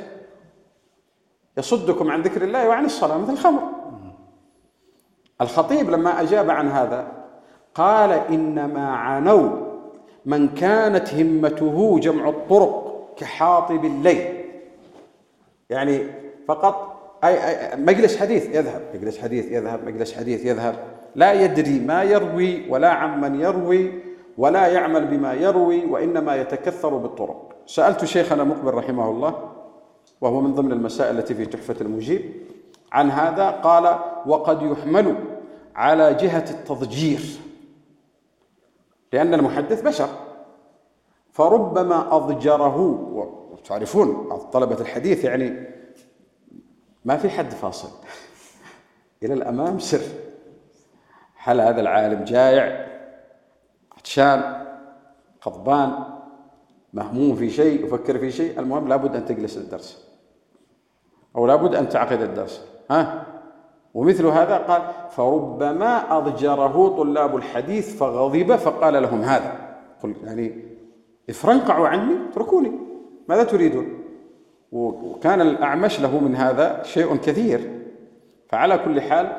يصدكم عن ذكر الله وعن الصلاة، مثل الخمر. الخطيب لما أجاب عن هذا قال: إنما عنوا من كانت همته جمع الطرق كحاطب الليل، يعني فقط أي مجلس حديث يذهب، مجلس حديث يذهب، مجلس حديث يذهب، لا يدري ما يروي ولا عمن يروي ولا يعمل بما يروي، وإنما يتكثر بالطرق. سألت شيخنا مقبل رحمه الله، وهو من ضمن المسائل التي في تحفة المجيب، عن هذا، قال: وقد يحمل على جهة التضجير، لأن المحدث بشر، فربما أضجره. وتعرفون طلبة الحديث يعني ما في حد فاصل إلى الأمام سر. هل هذا العالم جائع، عطشان، غضبان، مهموم في شيء، يفكر في شيء، المهم لابد أن تجلس الدرس أو لابد أن تعقد الدرس. ومثل هذا قال: فربما أضجره طلاب الحديث فغضب فقال لهم هذا، قل يعني افرنقعوا عني، اتركوني، ماذا تريدون؟ وكان الأعمش له من هذا شيء كثير. فعلى كل حال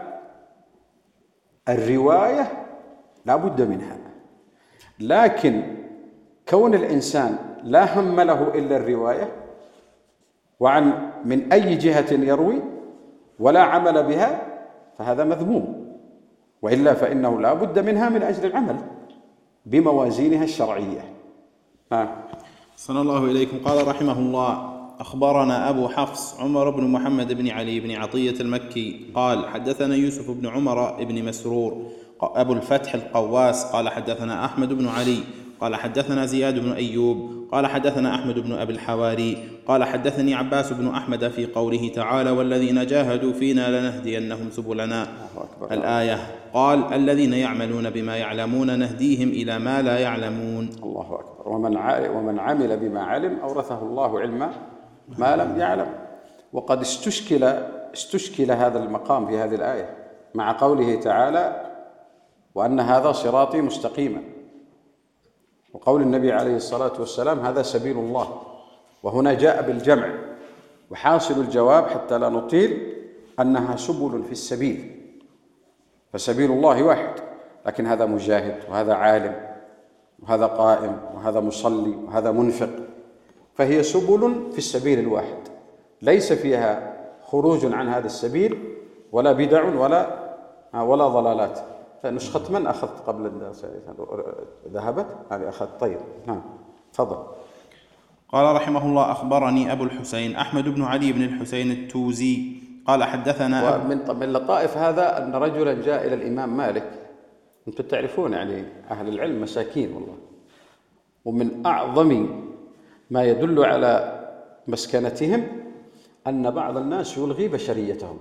الرواية لا بد منها، لكن كون الإنسان لا هم له إلا الرواية وعن من أي جهة يروي ولا عمل بها فهذا مذموم، وإلا فإنه لا بد منها من أجل العمل بموازينها الشرعية. صلى الله إليكم. قال رحمه الله: أخبرنا أبو حفص عمر بن محمد بن علي بن عطية المكي قال: حدثنا يوسف بن عمر بن مسرور أبو الفتح القواس قال: حدثنا أحمد بن علي قال: حدثنا زياد بن أيوب قال: حدثنا أحمد بن أبي الحواري قال: حدثني عباس بن أحمد في قوله تعالى: والذين جاهدوا فينا لنهدينهم سبلنا، الآية. قال: الذين يعملون بما يعلمون نهديهم إلى ما لا يعلمون. الله أكبر. ومن عمل بما علم أورثه الله علم ما لم يعلم. وقد استشكل هذا المقام في هذه الآية مع قوله تعالى: وأن هذا صراطي مستقيما، وقول النبي عليه الصلاة والسلام: هذا سبيل الله. وهنا جاء بالجمع، وحاصل الجواب حتى لا نطيل أنها سبل في السبيل، فسبيل الله واحد، لكن هذا مجاهد وهذا عالم وهذا قائم وهذا مصلي وهذا منفق، فهي سبل في السبيل الواحد، ليس فيها خروج عن هذا السبيل ولا بدع ولا ضلالات. فنسخة من أخذت قبل الدرس؟ ذهبت هذه أخذت. طيب تفضل. قال رحمه الله: أخبرني أبو الحسين أحمد بن علي بن الحسين التوزي قال: حدثنا من لطائف هذا أن رجلا جاء إلى الإمام مالك. أنتم تعرفون يعني أهل العلم مساكين والله، ومن أعظم ما يدل على مسكنتهم أن بعض الناس يلغي بشريتهم،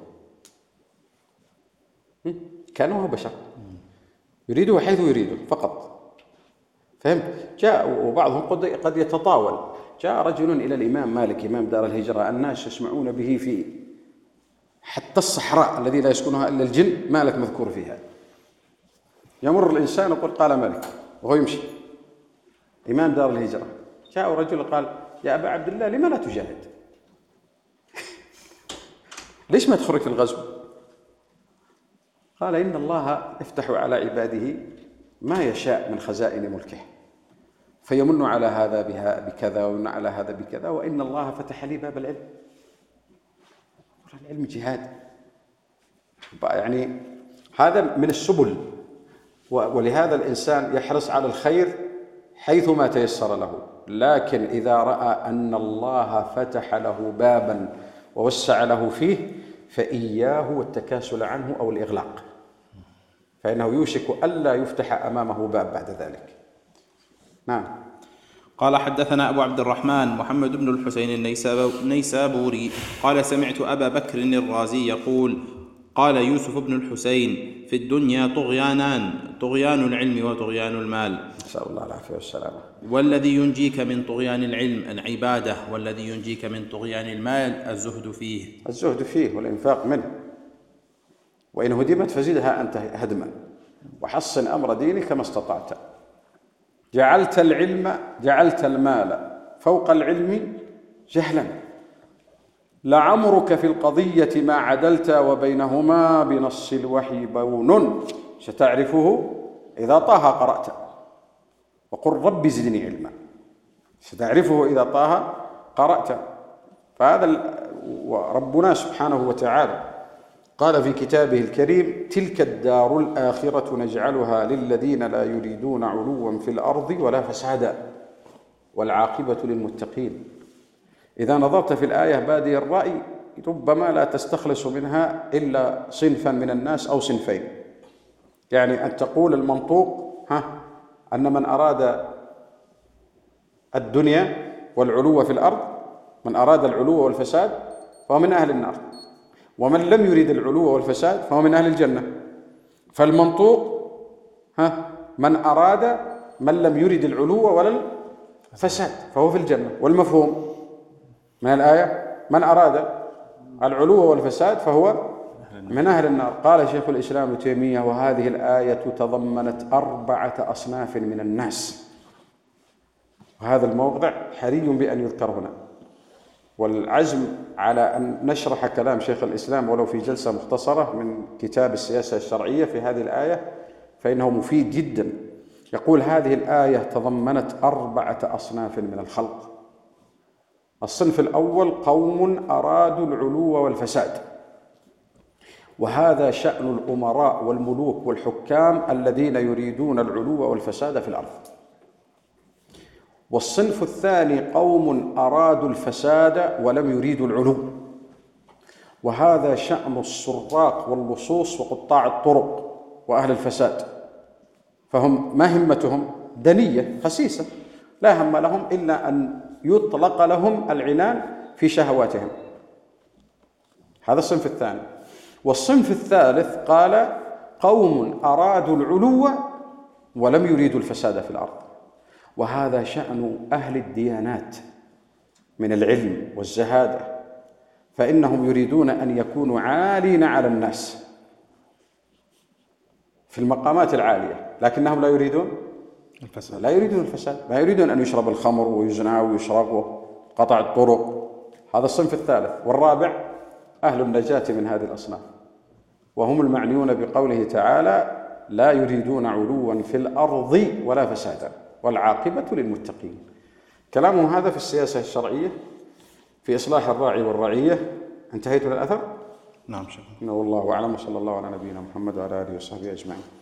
كانوا بشر يريده حيث يريده فقط، فهمت؟ جاء وبعضهم قد يتطاول. جاء رجل إلى الإمام مالك إمام دار الهجرة، الناس يسمعون به في حتى الصحراء الذي لا يسكنها إلا الجن، مالك مذكور فيها. يمر الإنسان يقول: قال مالك، وهو يمشي إمام دار الهجرة. جاء رجل قال: يا أبا عبد الله، لما لا تجاهد؟ ليش ما تخرج في الغزو؟ قال: إن الله يفتح على عباده ما يشاء من خزائن ملكه، فيمن على هذا بكذا ومن على هذا بكذا، وإن الله فتح لي باب العلم. العلم جهاد، يعني هذا من السبل ولهذا الإنسان يحرص على الخير حيثما تيسر له، لكن إذا رأى أن الله فتح له بابا ووسع له فيه فإياه والتكاسل عنه أو الإغلاق، فإنه يوشك ألا يفتح أمامه باب بعد ذلك. نعم. قال حدثنا أبو عبد الرحمن محمد بن الحسين النيسابوري قال سمعت أبا بكر الرازي يقول قال يوسف بن الحسين في الدنيا طغيانان، طغيان العلم وطغيان المال. نسأل الله العافية والسلامة. والذي ينجيك من طغيان العلم العبادة، والذي ينجيك من طغيان المال الزهد فيه. الزهد فيه والإنفاق منه، وإن هدمت فزدها أنت هدما، وحصن أمر دينك ما استطعت. جعلت المال فوق العلم جهلا، لعمرك في القضية ما عدلت، وبينهما بنص الوحي بون، ستعرفه إذا طه قرأت، وقل رب زدني علما، ستعرفه إذا طه قرأت. فهذا ربنا سبحانه وتعالى قال في كتابه الكريم تلك الدار الآخرة نجعلها للذين لا يريدون علوا في الأرض ولا فسادا والعاقبة للمتقين. إذا نظرت في الآية بادي الرأي ربما لا تستخلص منها إلا صنفا من الناس أو صنفين، يعني أن تقول المنطوق أن من أراد الدنيا والعلو في الأرض، من أراد العلو والفساد فهو من أهل النار، ومن لم يريد العلو والفساد فهو من أهل الجنة. فالمنطوق من لم يريد العلو ولا الفساد فهو في الجنة، والمفهوم من الآية من أراد العلو والفساد فهو من أهل النار. قال شيخ الإسلام ابن تيمية وهذه الآية تضمنت 4 أصناف من الناس، وهذا الموضع حري بأن يذكر هنا، والعزم على أن نشرح كلام شيخ الإسلام ولو في جلسة مختصرة من كتاب السياسة الشرعية في هذه الآية فإنه مفيد جدا. يقول هذه الآية تضمنت 4 أصناف من الخلق. الصنف الأول قوم أرادوا العلو والفساد، وهذا شأن الأمراء والملوك والحكام الذين يريدون العلو والفساد في الأرض. والصنف الثاني قوم أرادوا الفساد ولم يريدوا العلو، وهذا شأن السراق واللصوص وقطاع الطرق وأهل الفساد، فهم ما همتهم دنية خسيسة، لا هم لهم إلا أن يطلق لهم العنان في شهواتهم. هذا الصنف الثاني. والصنف الثالث قال قوم أرادوا العلو ولم يريدوا الفساد في الأرض، وهذا شأن أهل الديانات من العلم والزهادة، فإنهم يريدون أن يكونوا عالين على الناس في المقامات العالية، لكنهم لا يريدون الفساد، لا يريدون أن يشرب الخمر ويزنى ويشرب قطع الطرق. هذا الصنف الثالث. والرابع أهل النجاة من هذه الأصناف، وهم المعنيون بقوله تعالى لا يريدون علوا في الأرض ولا فسادا والعاقبة للمتقين. كلامه هذا في السياسة الشرعية في إصلاح الراعي والرعية. انتهيت من الأثر؟ نعم شكرا. والله أعلم، وصلى الله على نبينا محمد وعلى آله وصحبه أجمعين.